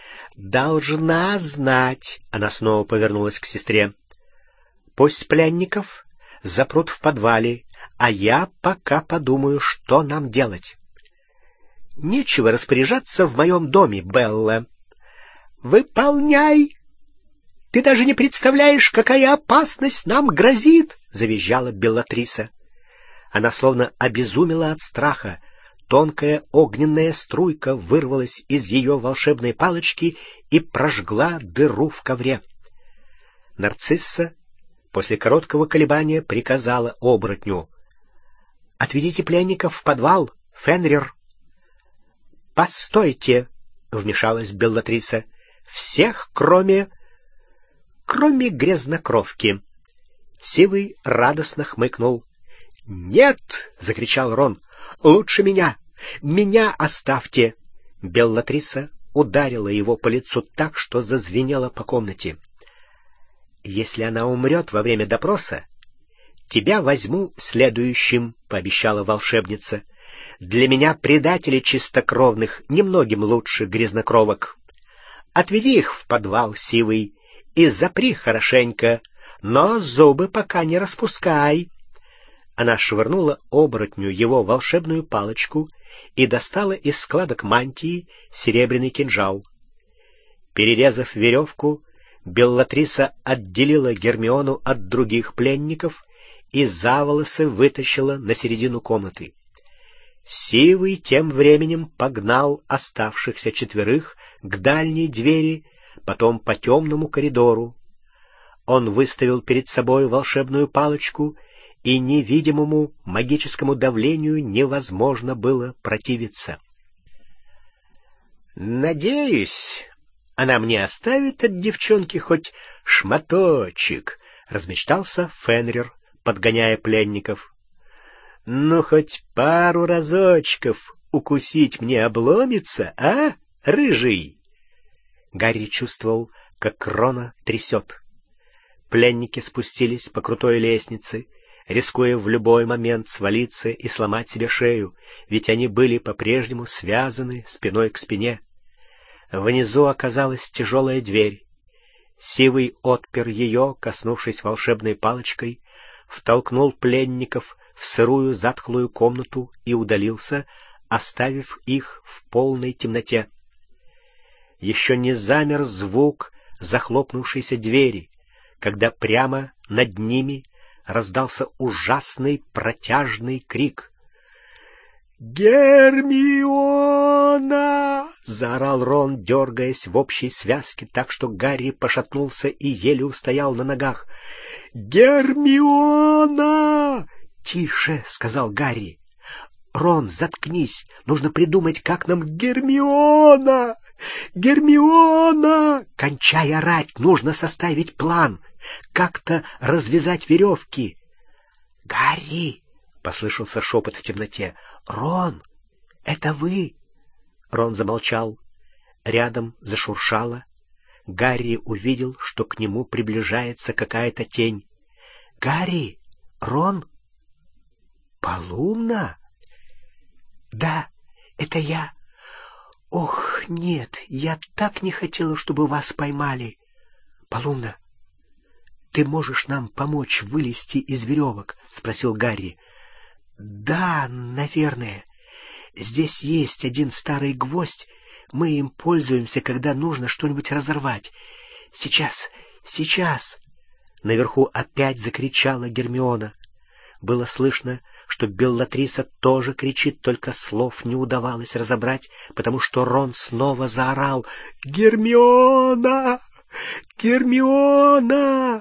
Speaker 1: знать». Она снова повернулась к сестре. «Пусть пленников запрут в подвале, а я пока подумаю, что нам делать. Нечего распоряжаться в моем доме, Белла». «Выполняй! Ты даже не представляешь, какая опасность нам грозит!» — завизжала Беллатриса. Она словно обезумела от страха. Тонкая огненная струйка вырвалась из ее волшебной палочки и прожгла дыру в ковре. Нарцисса после короткого колебания приказала оборотню: «Отведите пленников в подвал, Фенрир». «Постойте!» — вмешалась Беллатриса. «Всех, кроме грязнокровки». Сивый радостно хмыкнул. «Нет!» — закричал Рон. «Лучше меня! Меня оставьте!» Беллатриса ударила его по лицу так, что зазвенело по комнате. «Если она умрет во время допроса, тебя возьму следующим», — пообещала волшебница. «Для меня предатели чистокровных немногим лучше грязнокровок. Отведи их в подвал, Сивый, и запри хорошенько, но зубы пока не распускай». Она швырнула оборотню его волшебную палочку и достала из складок мантии серебряный кинжал. Перерезав веревку, Беллатриса отделила Гермиону от других пленников и за волосы вытащила на середину комнаты. Сивый тем временем погнал оставшихся четверых к дальней двери, потом по темному коридору. Он выставил перед собой волшебную палочку, и невидимому магическому давлению невозможно было противиться. «Надеюсь, она мне оставит от девчонки хоть шматочек», — размечтался Фенрир, подгоняя пленников. «Ну, хоть пару разочков укусить мне обломится, а, рыжий?» Гарри чувствовал, как Рона трясет. Пленники спустились по крутой лестнице, рискуя в любой момент свалиться и сломать себе шею, ведь они были по-прежнему связаны спиной к спине. Внизу оказалась тяжелая дверь. Сивый отпер ее, коснувшись волшебной палочкой, втолкнул пленников в сырую затхлую комнату и удалился, оставив их в полной темноте. Еще не замер звук захлопнувшейся двери, когда прямо над ними раздался ужасный протяжный крик. «Гермиона!» — заорал Рон, дергаясь в общей связке, так что Гарри пошатнулся и еле устоял на ногах. «Гермиона! «Тише!» — сказал Гарри. «Рон, заткнись! Нужно придумать, как нам...» «Гермиона! Гермиона!» «Кончай орать! Нужно составить план! Как-то развязать веревки!» «Гарри!» — послышался шепот в темноте. «Рон, это вы?» Рон замолчал. Рядом зашуршало. Гарри увидел, что к нему приближается какая-то тень. «Гарри! Рон?» «Полумна?» «Да, это я. Ох, нет, я так не хотела, чтобы вас поймали. Полумна, ты можешь нам помочь вылезти из веревок?» — спросил Гарри. «Да, наверное. Здесь есть один старый гвоздь. Мы им пользуемся, когда нужно что-нибудь разорвать. Сейчас, сейчас!» Наверху опять закричала Гермиона. Было слышно, что Беллатриса тоже кричит, только слов не удавалось разобрать, потому что Рон снова заорал: «Гермиона! Гермиона!»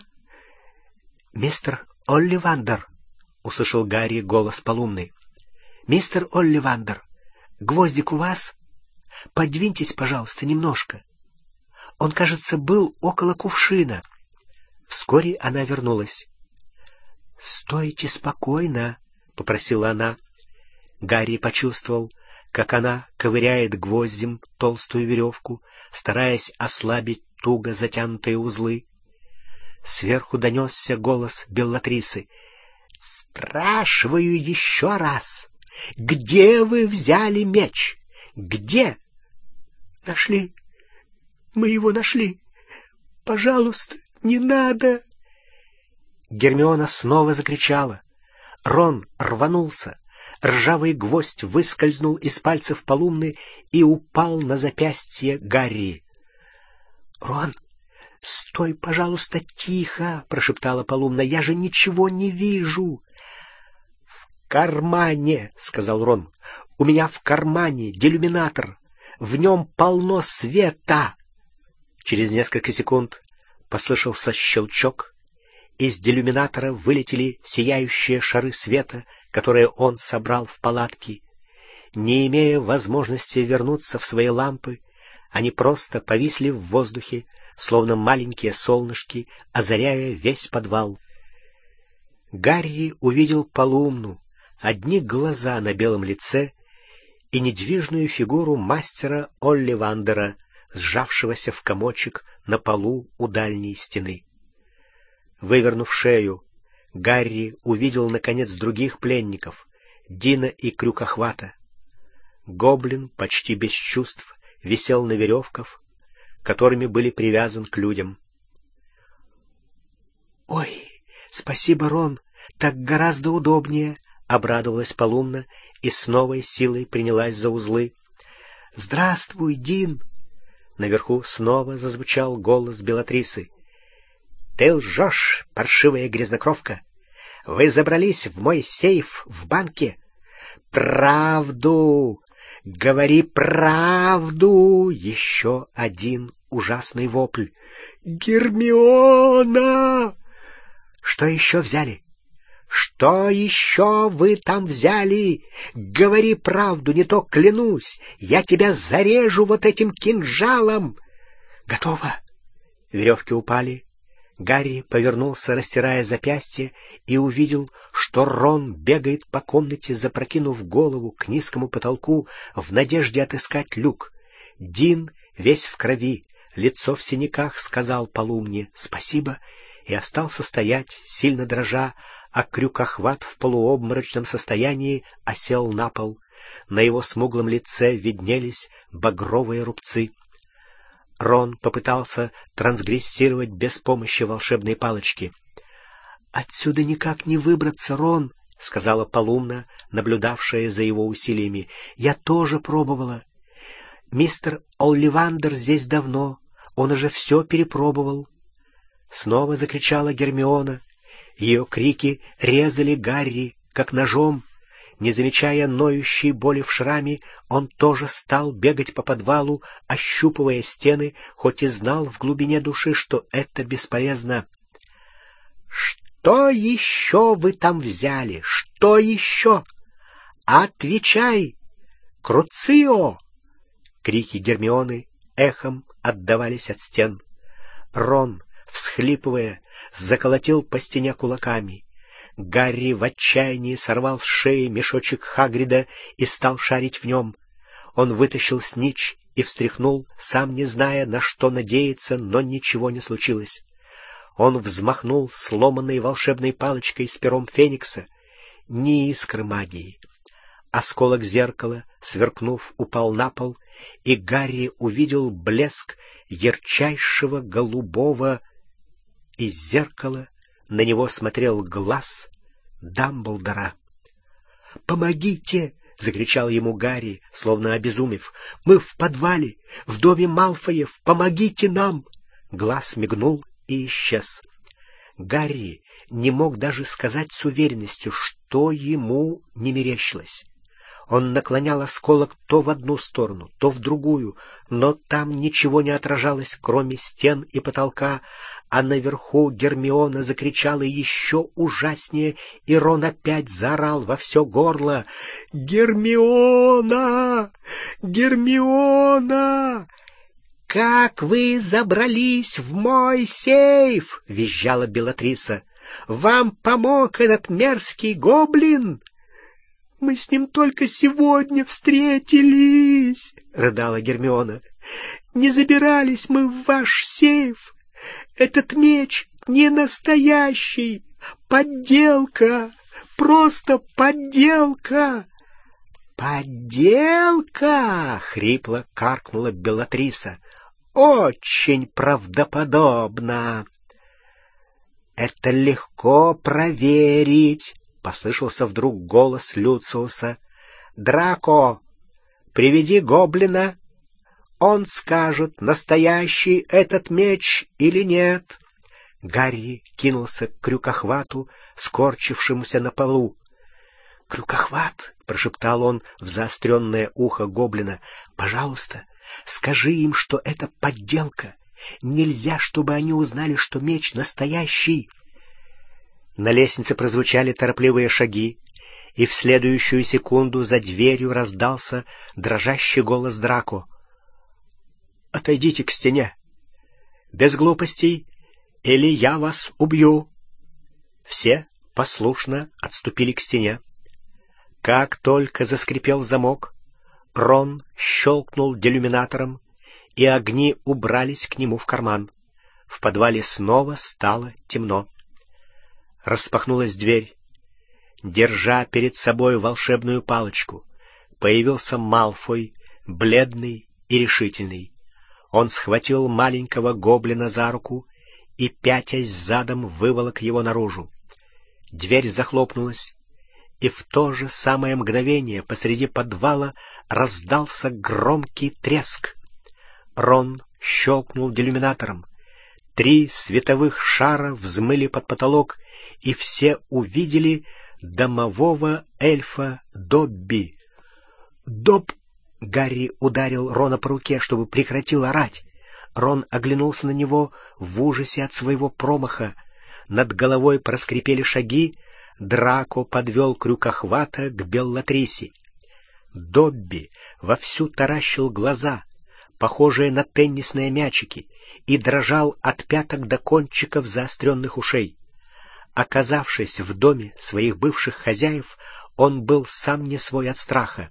Speaker 1: «Мистер Олливандер!» — услышал Гарри голос Полумны. «Мистер Олливандер, гвоздик у вас? Подвиньтесь, пожалуйста, немножко. Он, кажется, был около кувшина». Вскоре она вернулась. «Стойте спокойно», — попросила она. Гарри почувствовал, как она ковыряет гвоздем толстую веревку, стараясь ослабить туго затянутые узлы. Сверху донесся голос Беллатрисы. «Спрашиваю еще раз, где вы взяли меч? Где?» «Нашли. Мы его нашли. Пожалуйста, не надо!» Гермиона снова закричала. Рон рванулся. Ржавый гвоздь выскользнул из пальцев Полумны и упал на запястье Гарри. «Рон, стой, пожалуйста, тихо!» — прошептала Полумна. «Я же ничего не вижу!» «В кармане!» — сказал Рон. «У меня в кармане делюминатор. В нем полно света!» Через несколько секунд послышался щелчок. Из делюминатора вылетели сияющие шары света, которые он собрал в палатке. Не имея возможности вернуться в свои лампы, они просто повисли в воздухе, словно маленькие солнышки, озаряя весь подвал. Гарри увидел Полумну, одни глаза на белом лице и недвижную фигуру мастера Олливандера, сжавшегося в комочек на полу у дальней стены. Вывернув шею, Гарри увидел, наконец, других пленников — Дина и Крюкохвата. Гоблин, почти без чувств, висел на веревках, которыми были привязан к людям. «Ой, спасибо, Рон, так гораздо удобнее!» — обрадовалась Полумна и с новой силой принялась за узлы. «Здравствуй, Дин!» Наверху снова зазвучал голос Беллатрисы. «Ты лжешь, паршивая грязнокровка! Вы забрались в мой сейф в банке! Правду! Говори правду!» Еще один ужасный вопль. «Гермиона!» «Что еще взяли? Что еще вы там взяли? Говори правду, не то клянусь, я тебя зарежу вот этим кинжалом!» «Готово!» Веревки упали. Гарри повернулся, растирая запястье, и увидел, что Рон бегает по комнате, запрокинув голову к низкому потолку в надежде отыскать люк. Дин, весь в крови, лицо в синяках, сказал Полумне «спасибо» и остался стоять, сильно дрожа, а Крюкохват в полуобморочном состоянии осел на пол. На его смуглом лице виднелись багровые рубцы. Рон попытался трансгрессировать без помощи волшебной палочки. «Отсюда никак не выбраться, Рон», — сказала Полумна, наблюдавшая за его усилиями. «Я тоже пробовала. Мистер Олливандер здесь давно, он уже все перепробовал». Снова закричала Гермиона. Ее крики резали Гарри, как ножом. Не замечая ноющей боли в шраме, он тоже стал бегать по подвалу, ощупывая стены, хоть и знал в глубине души, что это бесполезно. Что еще вы там взяли? Что еще? Отвечай! Круцио!» Крики Гермионы эхом отдавались от стен. Рон, всхлипывая, заколотил по стене кулаками. Гарри в отчаянии сорвал с шеи мешочек Хагрида и стал шарить в нем. Он вытащил снитч и встряхнул, сам не зная, на что надеяться, но ничего не случилось. Он взмахнул сломанной волшебной палочкой с пером Феникса. Ни искры магии. Осколок зеркала, сверкнув, упал на пол, и Гарри увидел блеск ярчайшего голубого. Из зеркала на него смотрел глаз Дамблдора. «Помогите!» — закричал ему Гарри, словно обезумев. «Мы в подвале, в доме Малфоев! Помогите нам!» Глаз мигнул и исчез. Гарри не мог даже сказать с уверенностью, что ему не мерещилось. Он наклонял осколок то в одну сторону, то в другую, но там ничего не отражалось, кроме стен и потолка, а наверху Гермиона закричала еще ужаснее, и Рон опять заорал во все горло: «Гермиона! Гермиона! Как вы забрались в мой сейф?» — визжала Беллатриса. «Вам помог этот мерзкий гоблин?» «Мы с ним только сегодня встретились», — рыдала Гермиона. «Не забирались мы в ваш сейф. Этот меч не настоящий, подделка, просто подделка». «Подделка!» — хрипло каркнула Беллатриса. «Очень правдоподобно». «Это легко проверить», — послышался вдруг голос Люциуса. «Драко, приведи гоблина. Он скажет, настоящий этот меч или нет». Гарри кинулся к крюкохвату, скорчившемуся на полу. «Крюкохват», — прошептал он в заостренное ухо гоблина, — «пожалуйста, скажи им, что это подделка. Нельзя, чтобы они узнали, что меч настоящий». На лестнице прозвучали торопливые шаги, и в следующую секунду за дверью раздался дрожащий голос Драко. «Отойдите к стене. Без глупостей, или я вас убью». Все послушно отступили к стене. Как только заскрипел замок, Рон щелкнул делюминатором, и огни убрались к нему в карман. В подвале снова стало темно. Распахнулась дверь. Держа перед собой волшебную палочку, появился Малфой, бледный и решительный. Он схватил маленького гоблина за руку и, пятясь задом, выволок его наружу. Дверь захлопнулась, и в то же самое мгновение посреди подвала раздался громкий треск. Рон щелкнул делюминатором. 3 световых шара взмыли под потолок, и все увидели домового эльфа Добби. «Доб!» — Гарри ударил Рона по руке, чтобы прекратил орать. Рон оглянулся на него в ужасе от своего промаха. Над головой проскрипели шаги. Драко подвел крюкохвата к Беллатрисе. Добби вовсю таращил глаза, похожие на теннисные мячики, и дрожал от пяток до кончиков заостренных ушей. Оказавшись в доме своих бывших хозяев, он был сам не свой от страха.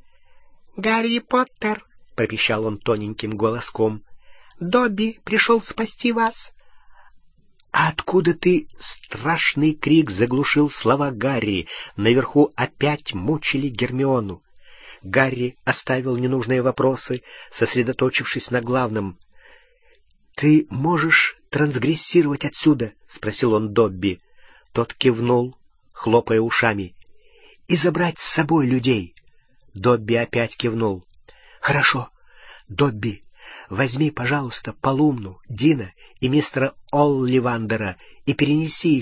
Speaker 1: «Гарри Поттер!» — пропищал он тоненьким голоском. «Добби пришел спасти вас!» «А откуда ты?» — страшный крик заглушил слова Гарри. Наверху опять мучили Гермиону. Гарри оставил ненужные вопросы, сосредоточившись на главном. «Ты можешь трансгрессировать отсюда?» — спросил он Добби. Тот кивнул, хлопая ушами. «И забрать с собой людей?» Добби опять кивнул. «Хорошо. Добби, возьми, пожалуйста, Полумну, Дина и мистера Олливандера и перенеси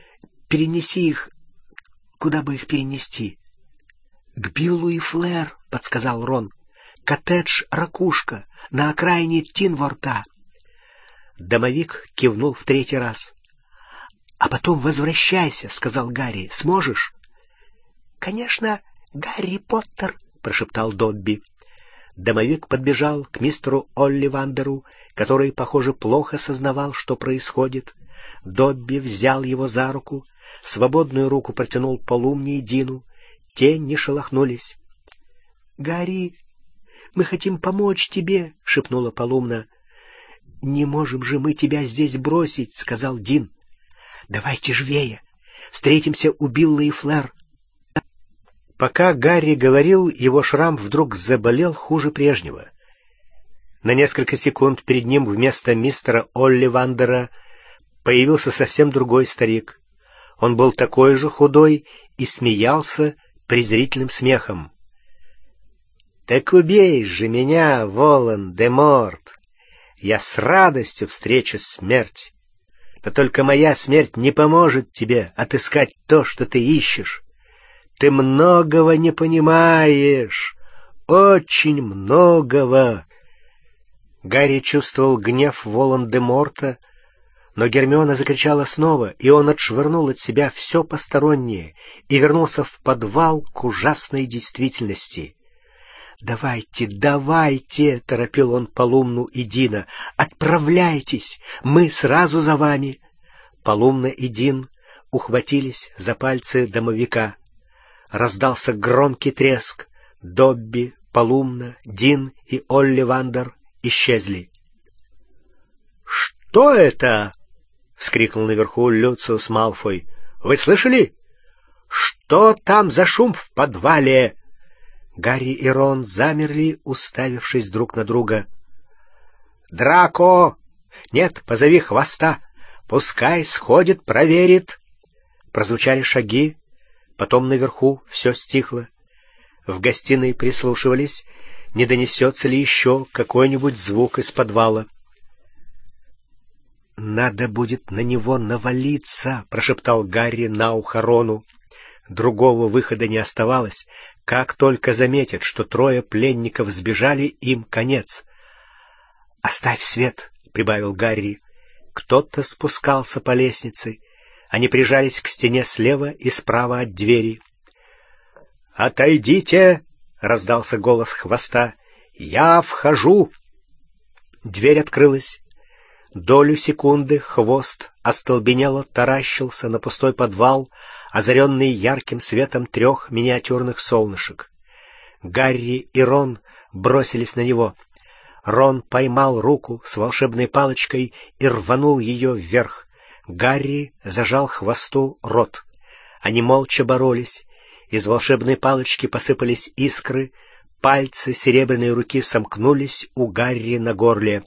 Speaker 1: их... Куда бы их перенести?» «К Биллу и Флэр», — подсказал Рон. «Коттедж Ракушка на окраине Тинворта». Домовик кивнул в 3-й раз. «А потом возвращайся», — сказал Гарри. «Сможешь?» «Конечно, Гарри Поттер», — прошептал Добби. Домовик подбежал к мистеру Олливандеру, который, похоже, плохо сознавал, что происходит. Добби взял его за руку, свободную руку протянул Полумне и Дину. Те не шелохнулись. «Гарри, мы хотим помочь тебе», — шепнула Полумна. «Не можем же мы тебя здесь бросить», — сказал Дин. «Давайте живее. Встретимся у Билла и Флэр». Пока Гарри говорил, его шрам вдруг заболел хуже прежнего. На несколько секунд перед ним вместо мистера Олливандера появился совсем другой старик. Он был такой же худой и смеялся презрительным смехом. «Так убей же меня, Волан-де-Морт! Я с радостью встречу смерть. Но только моя смерть не поможет тебе отыскать то, что ты ищешь. Ты многого не понимаешь, очень многого». Гарри чувствовал гнев Волан-де-Морта, но Гермиона закричала снова, и он отшвырнул от себя все постороннее и вернулся в подвал к ужасной действительности. «Давайте, давайте!» — торопил он Полумну и Дина. «Отправляйтесь! Мы сразу за вами!» Полумна и Дин ухватились за пальцы домовика. Раздался громкий треск. Добби, Полумна, Дин и Олливандер исчезли. «Что это?» — вскрикнул наверху Люциус Малфой. «Вы слышали? Что там за шум в подвале?» Гарри и Рон замерли, уставившись друг на друга. «Драко! Нет, позови Хвоста! Пускай сходит, проверит!» Прозвучали шаги, потом наверху все стихло. В гостиной прислушивались, не донесется ли еще какой-нибудь звук из подвала. «Надо будет на него навалиться», — прошептал Гарри на ухо Рону. Другого выхода не оставалось. Как только заметят, что трое пленников сбежали, им конец. «Оставь свет», — прибавил Гарри. Кто-то спускался по лестнице. Они прижались к стене слева и справа от двери. «Отойдите!» — раздался голос Хвоста. «Я вхожу!» Дверь открылась. Долю секунды Хвост остолбенело таращился на пустой подвал, озаренный ярким светом 3 миниатюрных солнышек. Гарри и Рон бросились на него. Рон поймал руку с волшебной палочкой и рванул ее вверх. Гарри зажал Хвосту рот. Они молча боролись. Из волшебной палочки посыпались искры, пальцы серебряной руки сомкнулись у Гарри на горле.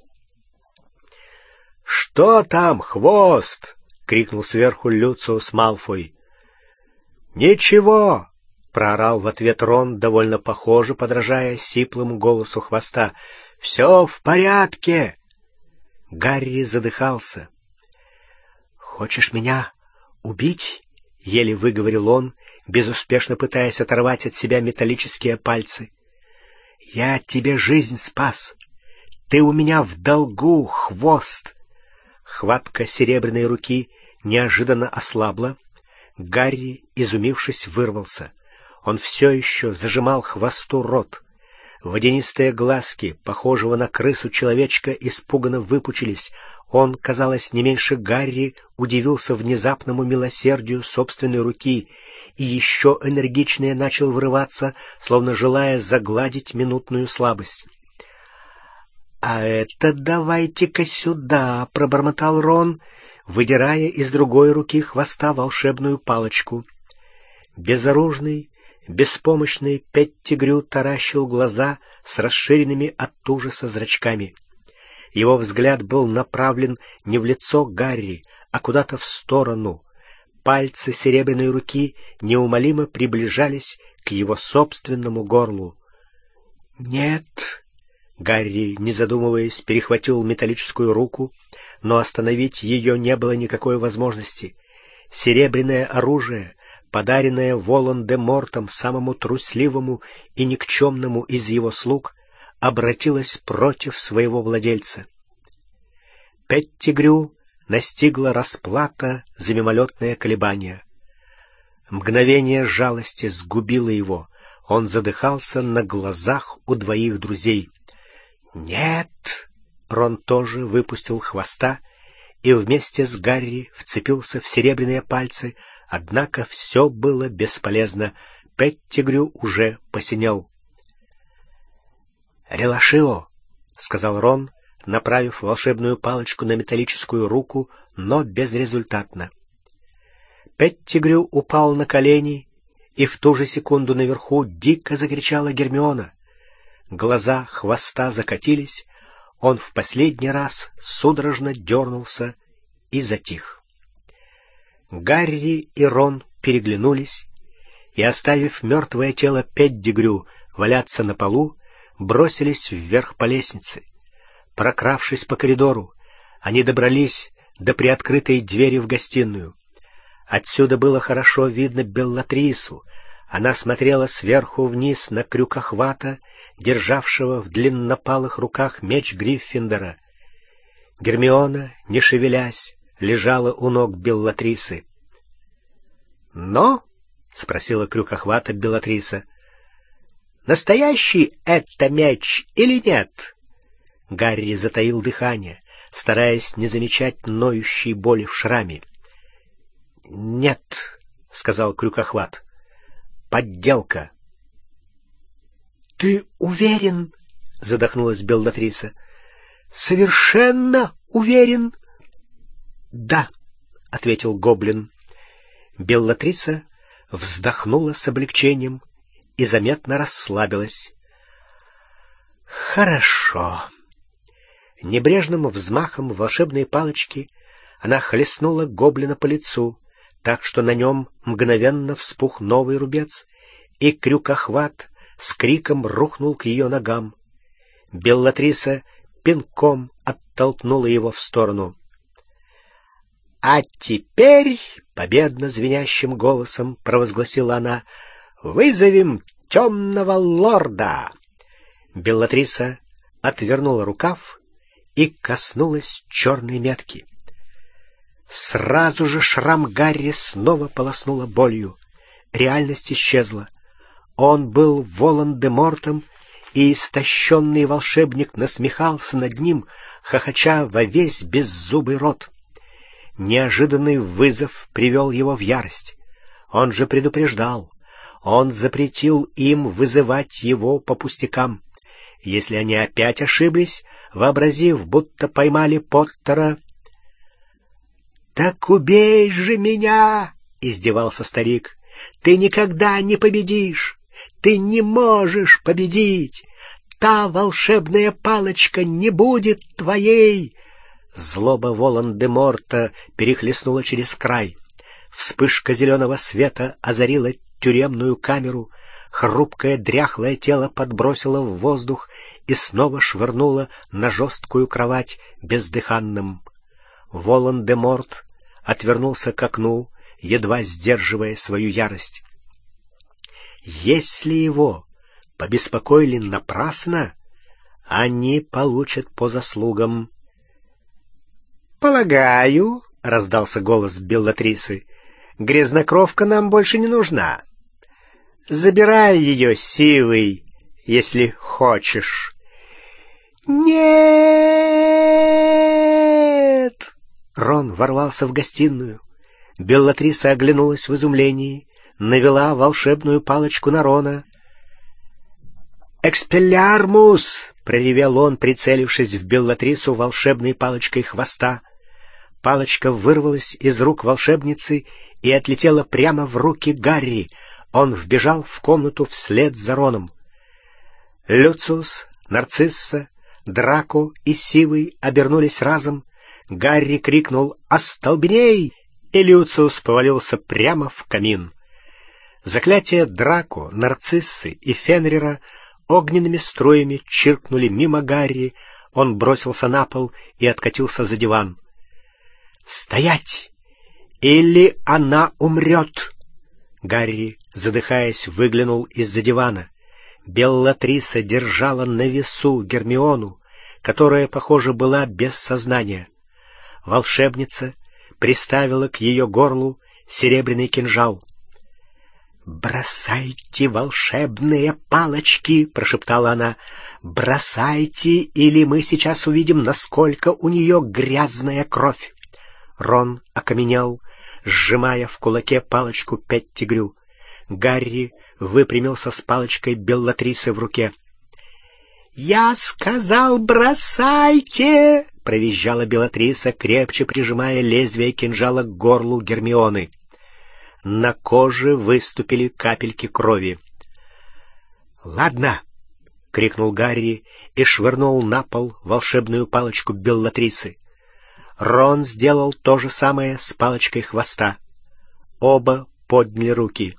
Speaker 1: «Что там, Хвост?» — крикнул сверху Люциус Малфой. «Ничего!» — проорал в ответ Рон, довольно похоже, подражая сиплому голосу Хвоста. «Все в порядке!» Гарри задыхался. «Хочешь меня убить?» — еле выговорил он, безуспешно пытаясь оторвать от себя металлические пальцы. «Я тебе жизнь спас. Ты у меня в долгу, Хвост!» Хватка серебряной руки неожиданно ослабла. Гарри, изумившись, вырвался. Он все еще зажимал Хвосту рот. Водянистые глазки, похожего на крысу человечка, испуганно выпучились. Он, казалось, не меньше Гарри, удивился внезапному милосердию собственной руки и еще энергичнее начал врываться, словно желая загладить минутную слабость. «А это давайте-ка сюда», — пробормотал Рон, выдирая из другой руки Хвоста волшебную палочку. Безоружный, беспомощный Петтигрю таращил глаза с расширенными от ужаса зрачками. Его взгляд был направлен не в лицо Гарри, а куда-то в сторону. Пальцы серебряной руки неумолимо приближались к его собственному горлу. «Нет!» Гарри, не задумываясь, перехватил металлическую руку, но остановить ее не было никакой возможности. Серебряное оружие, подаренное Волан-де-Мортом самому трусливому и никчемному из его слуг, обратилось против своего владельца. Петтигрю настигла расплата за мимолетное колебание. Мгновение жалости сгубило его. Он задыхался на глазах у двоих друзей. «Нет!» Рон тоже выпустил хвоста и вместе с Гарри вцепился в серебряные пальцы, однако все было бесполезно. Петтигрю уже посинел. «Релашио!» — сказал Рон, направив волшебную палочку на металлическую руку, но безрезультатно. Петтигрю упал на колени, и в ту же секунду наверху дико закричала Гермиона. Глаза хвоста закатились, он в последний раз судорожно дернулся и затих. Гарри и Рон переглянулись и, оставив мертвое тело Петтигрю валяться на полу, бросились вверх по лестнице. Прокравшись по коридору, они добрались до приоткрытой двери в гостиную. Отсюда было хорошо видно Беллатрису. Она смотрела сверху вниз на Крюкохвата, державшего в длиннопалых руках меч Гриффиндора. Гермиона, не шевелясь, лежала у ног Беллатрисы. «Но?» — спросила Крюкохвата Беллатриса. «Настоящий это меч или нет?» Гарри затаил дыхание, стараясь не замечать ноющей боли в шраме. «Нет», — сказал Крюкохват, — «подделка». «Ты уверен?» — задохнулась Беллатриса. «Совершенно уверен?» «Да», — ответил гоблин. Беллатриса вздохнула с облегчением и заметно расслабилась. «Хорошо». Небрежным взмахом волшебной палочки она хлестнула гоблина по лицу, так что на нем мгновенно вспух новый рубец, и Крюкохват с криком рухнул к ее ногам. Беллатриса пинком оттолкнула его в сторону. «А теперь», — победно звенящим голосом провозгласила она, — «вызовем темного лорда». Беллатриса отвернула рукав и коснулась черной метки. Сразу же шрам Гарри снова полоснула болью. Реальность исчезла. Он был Волан-де-Мортом, и истощенный волшебник насмехался над ним, хохоча во весь беззубый рот. Неожиданный вызов привел его в ярость. Он же предупреждал. Он запретил им вызывать его по пустякам. Если они опять ошиблись, вообразив, будто поймали Поттера... «Так убей же меня!» — издевался старик. «Ты никогда не победишь! Ты не можешь победить! Та волшебная палочка не будет твоей!» Злоба Волан-де-Морта перехлестнула через край. Вспышка зеленого света озарила тюремную камеру, хрупкое дряхлое тело подбросило в воздух и снова швырнуло на жесткую кровать бездыханным. Волан-де-Морт отвернулся к окну, едва сдерживая свою ярость. Если его побеспокоили напрасно, они получат по заслугам. «Полагаю», — раздался голос Беллатрисы, — «грязнокровка нам больше не нужна. Забирай ее силой, если хочешь». «Нет!» Рон ворвался в гостиную. Беллатриса оглянулась в изумлении, навела волшебную палочку на Рона. «Экспеллярмус!» — проревел он, прицелившись в Беллатрису волшебной палочкой хвоста. Палочка вырвалась из рук волшебницы и отлетела прямо в руки Гарри. Он вбежал в комнату вслед за Роном. Люциус, Нарцисса, Драко и Сивый обернулись разом. Гарри крикнул «Остолбеней!» и Люциус повалился прямо в камин. Заклятия Драко, Нарциссы и Фенрира огненными струями чиркнули мимо Гарри. Он бросился на пол и откатился за диван. «Стоять! Или она умрет!» Гарри, задыхаясь, выглянул из-за дивана. Беллатриса держала на весу Гермиону, которая, похоже, была без сознания. Волшебница приставила к ее горлу серебряный кинжал. «Бросайте волшебные палочки!» — прошептала она. «Бросайте, или мы сейчас увидим, насколько у нее грязная кровь!» Рон окаменел, сжимая в кулаке палочку Петтигрю. Гарри выпрямился с палочкой Беллатрисы в руке. «Я сказал, бросайте!» — провизжала Беллатриса, крепче прижимая лезвие кинжала к горлу Гермионы. На коже выступили капельки крови. «Ладно!» — крикнул Гарри и швырнул на пол волшебную палочку Беллатрисы. Рон сделал то же самое с палочкой хвоста. Оба подняли руки.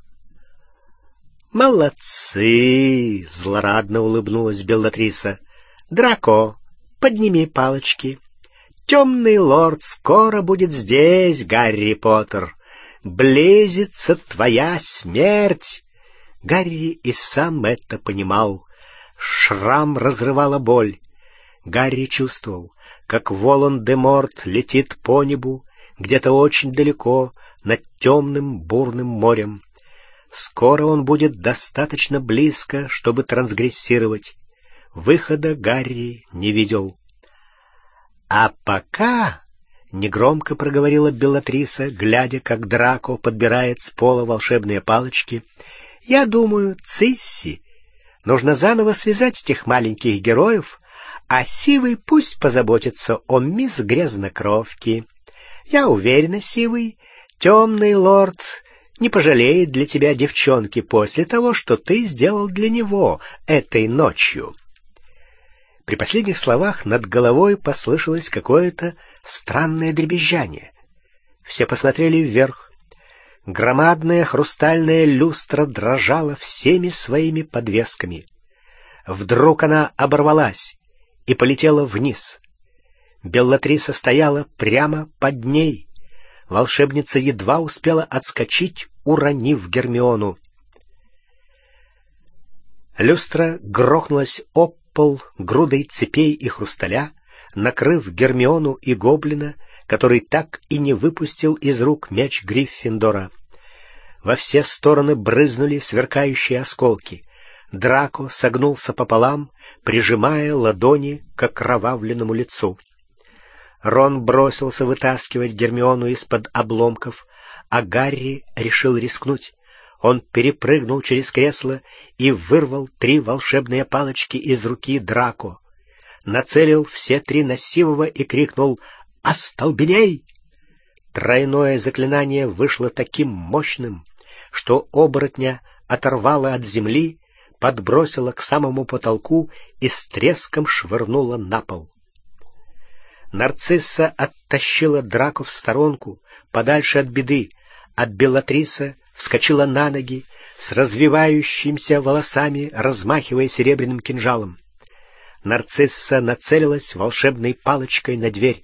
Speaker 1: «Молодцы!» — злорадно улыбнулась Беллатриса. «Драко, подними палочки. Темный лорд скоро будет здесь, Гарри Поттер. Близится твоя смерть!» Гарри и сам это понимал. Шрам разрывала боль. Гарри чувствовал, как Волан-де-Морт летит по небу, где-то очень далеко, над темным бурным морем. Скоро он будет достаточно близко, чтобы трансгрессировать. Выхода Гарри не видел. «А пока...» — негромко проговорила Беллатриса, глядя, как Драко подбирает с пола волшебные палочки. «Я думаю, Цисси, нужно заново связать этих маленьких героев, а Сивый пусть позаботится о мисс Грязнокровки. Я уверена, Сивый, темный лорд не пожалеет для тебя девчонки после того, что ты сделал для него этой ночью». При последних словах над головой послышалось какое-то странное дребезжание. Все посмотрели вверх. Громадная хрустальная люстра дрожала всеми своими подвесками. Вдруг она оборвалась и полетела вниз. Беллатриса стояла прямо под ней. Волшебница едва успела отскочить, уронив Гермиону. Люстра грохнулась об пол грудой цепей и хрусталя, накрыв Гермиону и гоблина, который так и не выпустил из рук меч Гриффиндора. Во все стороны брызнули сверкающие осколки. Драко согнулся пополам, прижимая ладони к окровавленному лицу. Рон бросился вытаскивать Гермиону из-под обломков, а Гарри решил рискнуть. Он перепрыгнул через кресло и вырвал 3 волшебные палочки из руки Драко. Нацелил все 3 на Сивого и крикнул «Остолбеней!». Тройное заклинание вышло таким мощным, что оборотня оторвало от земли, подбросило к самому потолку и с треском швырнуло на пол. Нарцисса оттащила Драко в сторонку, подальше от беды, а Беллатриса вскочила на ноги, с развивающимися волосами, размахивая серебряным кинжалом. Нарцисса нацелилась волшебной палочкой на дверь.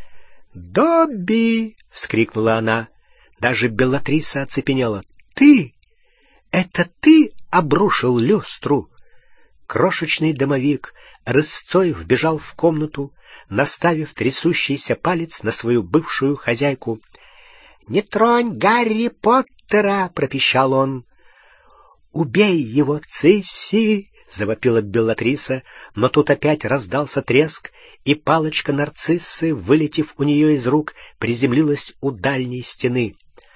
Speaker 1: «Добби!» — вскрикнула она. Даже Беллатриса оцепенела. «Ты? Это ты обрушил люстру?» Крошечный домовик рысцой вбежал в комнату, наставив трясущийся палец на свою бывшую хозяйку. «Не тронь Гарри Поттера!» — пропищал он. «Убей его, Цисси!» — завопила Беллатриса, но тут опять раздался треск, и палочка нарциссы, вылетев у нее из рук, приземлилась у дальней стены.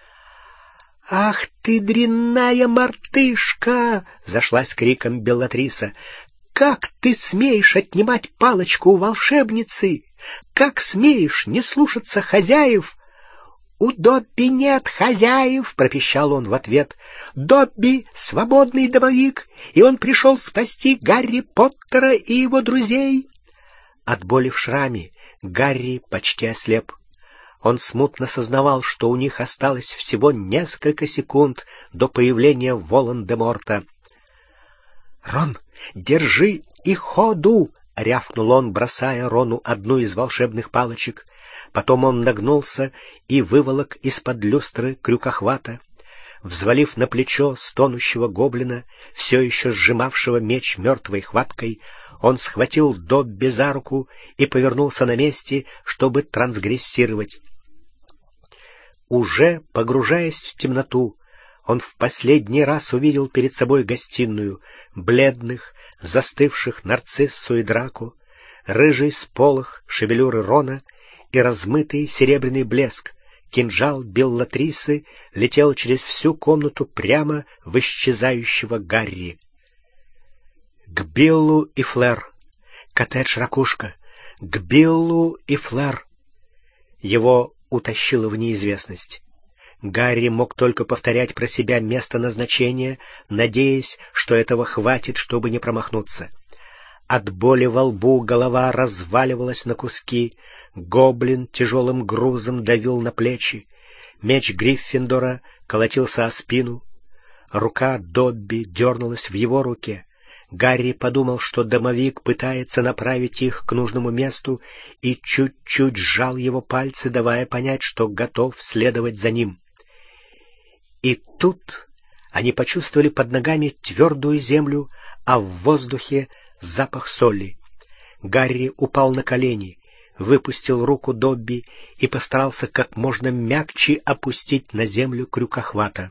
Speaker 1: «Ах ты, дрянная мартышка!» — зашлась криком Беллатриса. «Как ты смеешь отнимать палочку у волшебницы? Как смеешь не слушаться хозяев?» «У Добби нет хозяев!» — пропищал он в ответ. «Добби — свободный домовик, и он пришел спасти Гарри Поттера и его друзей!» От боли в шраме Гарри почти ослеп. Он смутно сознавал, что у них осталось всего несколько секунд до появления Волан-де-Морта. «Рон, держи и ходу!» — рявкнул он, бросая Рону одну из волшебных палочек. Потом он нагнулся и выволок из-под люстры крюкохвата. Взвалив на плечо стонущего гоблина, все еще сжимавшего меч мертвой хваткой, Он схватил Добби за руку и повернулся на месте, чтобы трансгрессировать. Уже погружаясь в темноту, он в последний раз увидел перед собой гостиную, бледных, застывших Нарциссу и Драку, рыжий сполох шевелюры Рона и размытый серебряный блеск. Кинжал Беллатрисы летел через всю комнату прямо в исчезающего Гарри. К Биллу и Флэр. Коттедж-ракушка. К Биллу и Флэр. Его утащило в неизвестность. Гарри мог только повторять про себя место назначения, надеясь, что этого хватит, чтобы не промахнуться. От боли во лбу голова разваливалась на куски, гоблин тяжелым грузом давил на плечи, меч Гриффиндора колотился о спину, рука Добби дернулась в его руке. Гарри подумал, что домовик пытается направить их к нужному месту, и чуть-чуть сжал его пальцы, давая понять, что готов следовать за ним. И тут они почувствовали под ногами твердую землю, а в воздухе запах соли. Гарри упал на колени, выпустил руку Добби и постарался как можно мягче опустить на землю крюкохвата.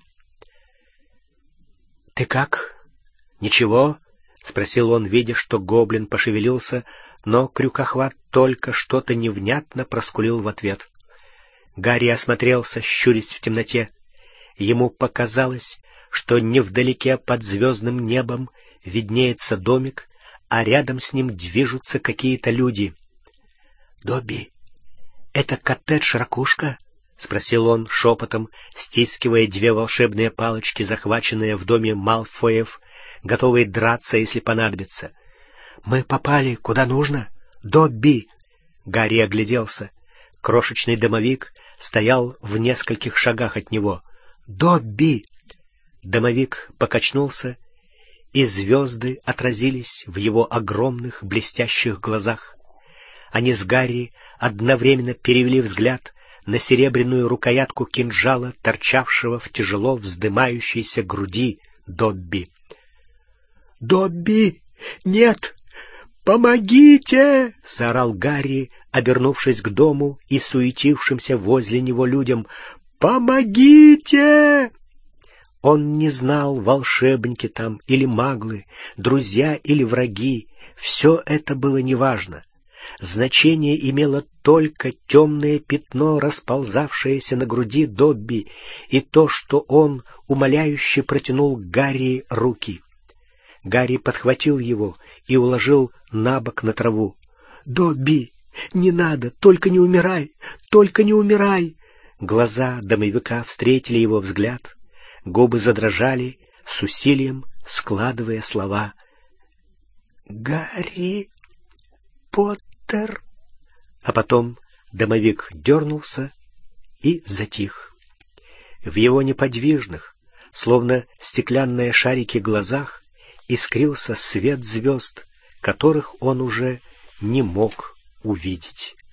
Speaker 1: — Ты как? — Ничего? — спросил он, видя, что гоблин пошевелился, но крюкохват только что-то невнятно проскулил в ответ. Гарри осмотрелся, щурясь в темноте. Ему показалось, что невдалеке под звездным небом виднеется домик, а рядом с ним движутся какие-то люди. — Добби, это коттедж-ракушка? — спросил он шепотом, стискивая две волшебные палочки, захваченные в доме Малфоев, готовые драться, если понадобится. — Мы попали куда нужно? Добби! Гарри огляделся. Крошечный домовик стоял в нескольких шагах от него. — Добби! Домовик покачнулся, и звезды отразились в его огромных блестящих глазах. Они с Гарри одновременно перевели взгляд на серебряную рукоятку кинжала, торчавшего в тяжело вздымающейся груди Добби. — Добби! Нет! Помогите! — заорал Гарри, обернувшись к дому и суетившимся возле него людям. — Помогите! Он не знал, волшебники там или маглы, друзья или враги. Все это было неважно. Значение имело только темное пятно, расползавшееся на груди Добби, и то, что он умоляюще протянул Гарри руки. Гарри подхватил его и уложил на бок на траву. — Добби, не надо, только не умирай, только не умирай! Глаза домовика встретили его взгляд. Губы задрожали, с усилием складывая слова. «Гарри Поттер!» А потом домовик дернулся и затих. В его неподвижных, словно стеклянные шарики глазах, искрился свет звезд, которых он уже не мог увидеть.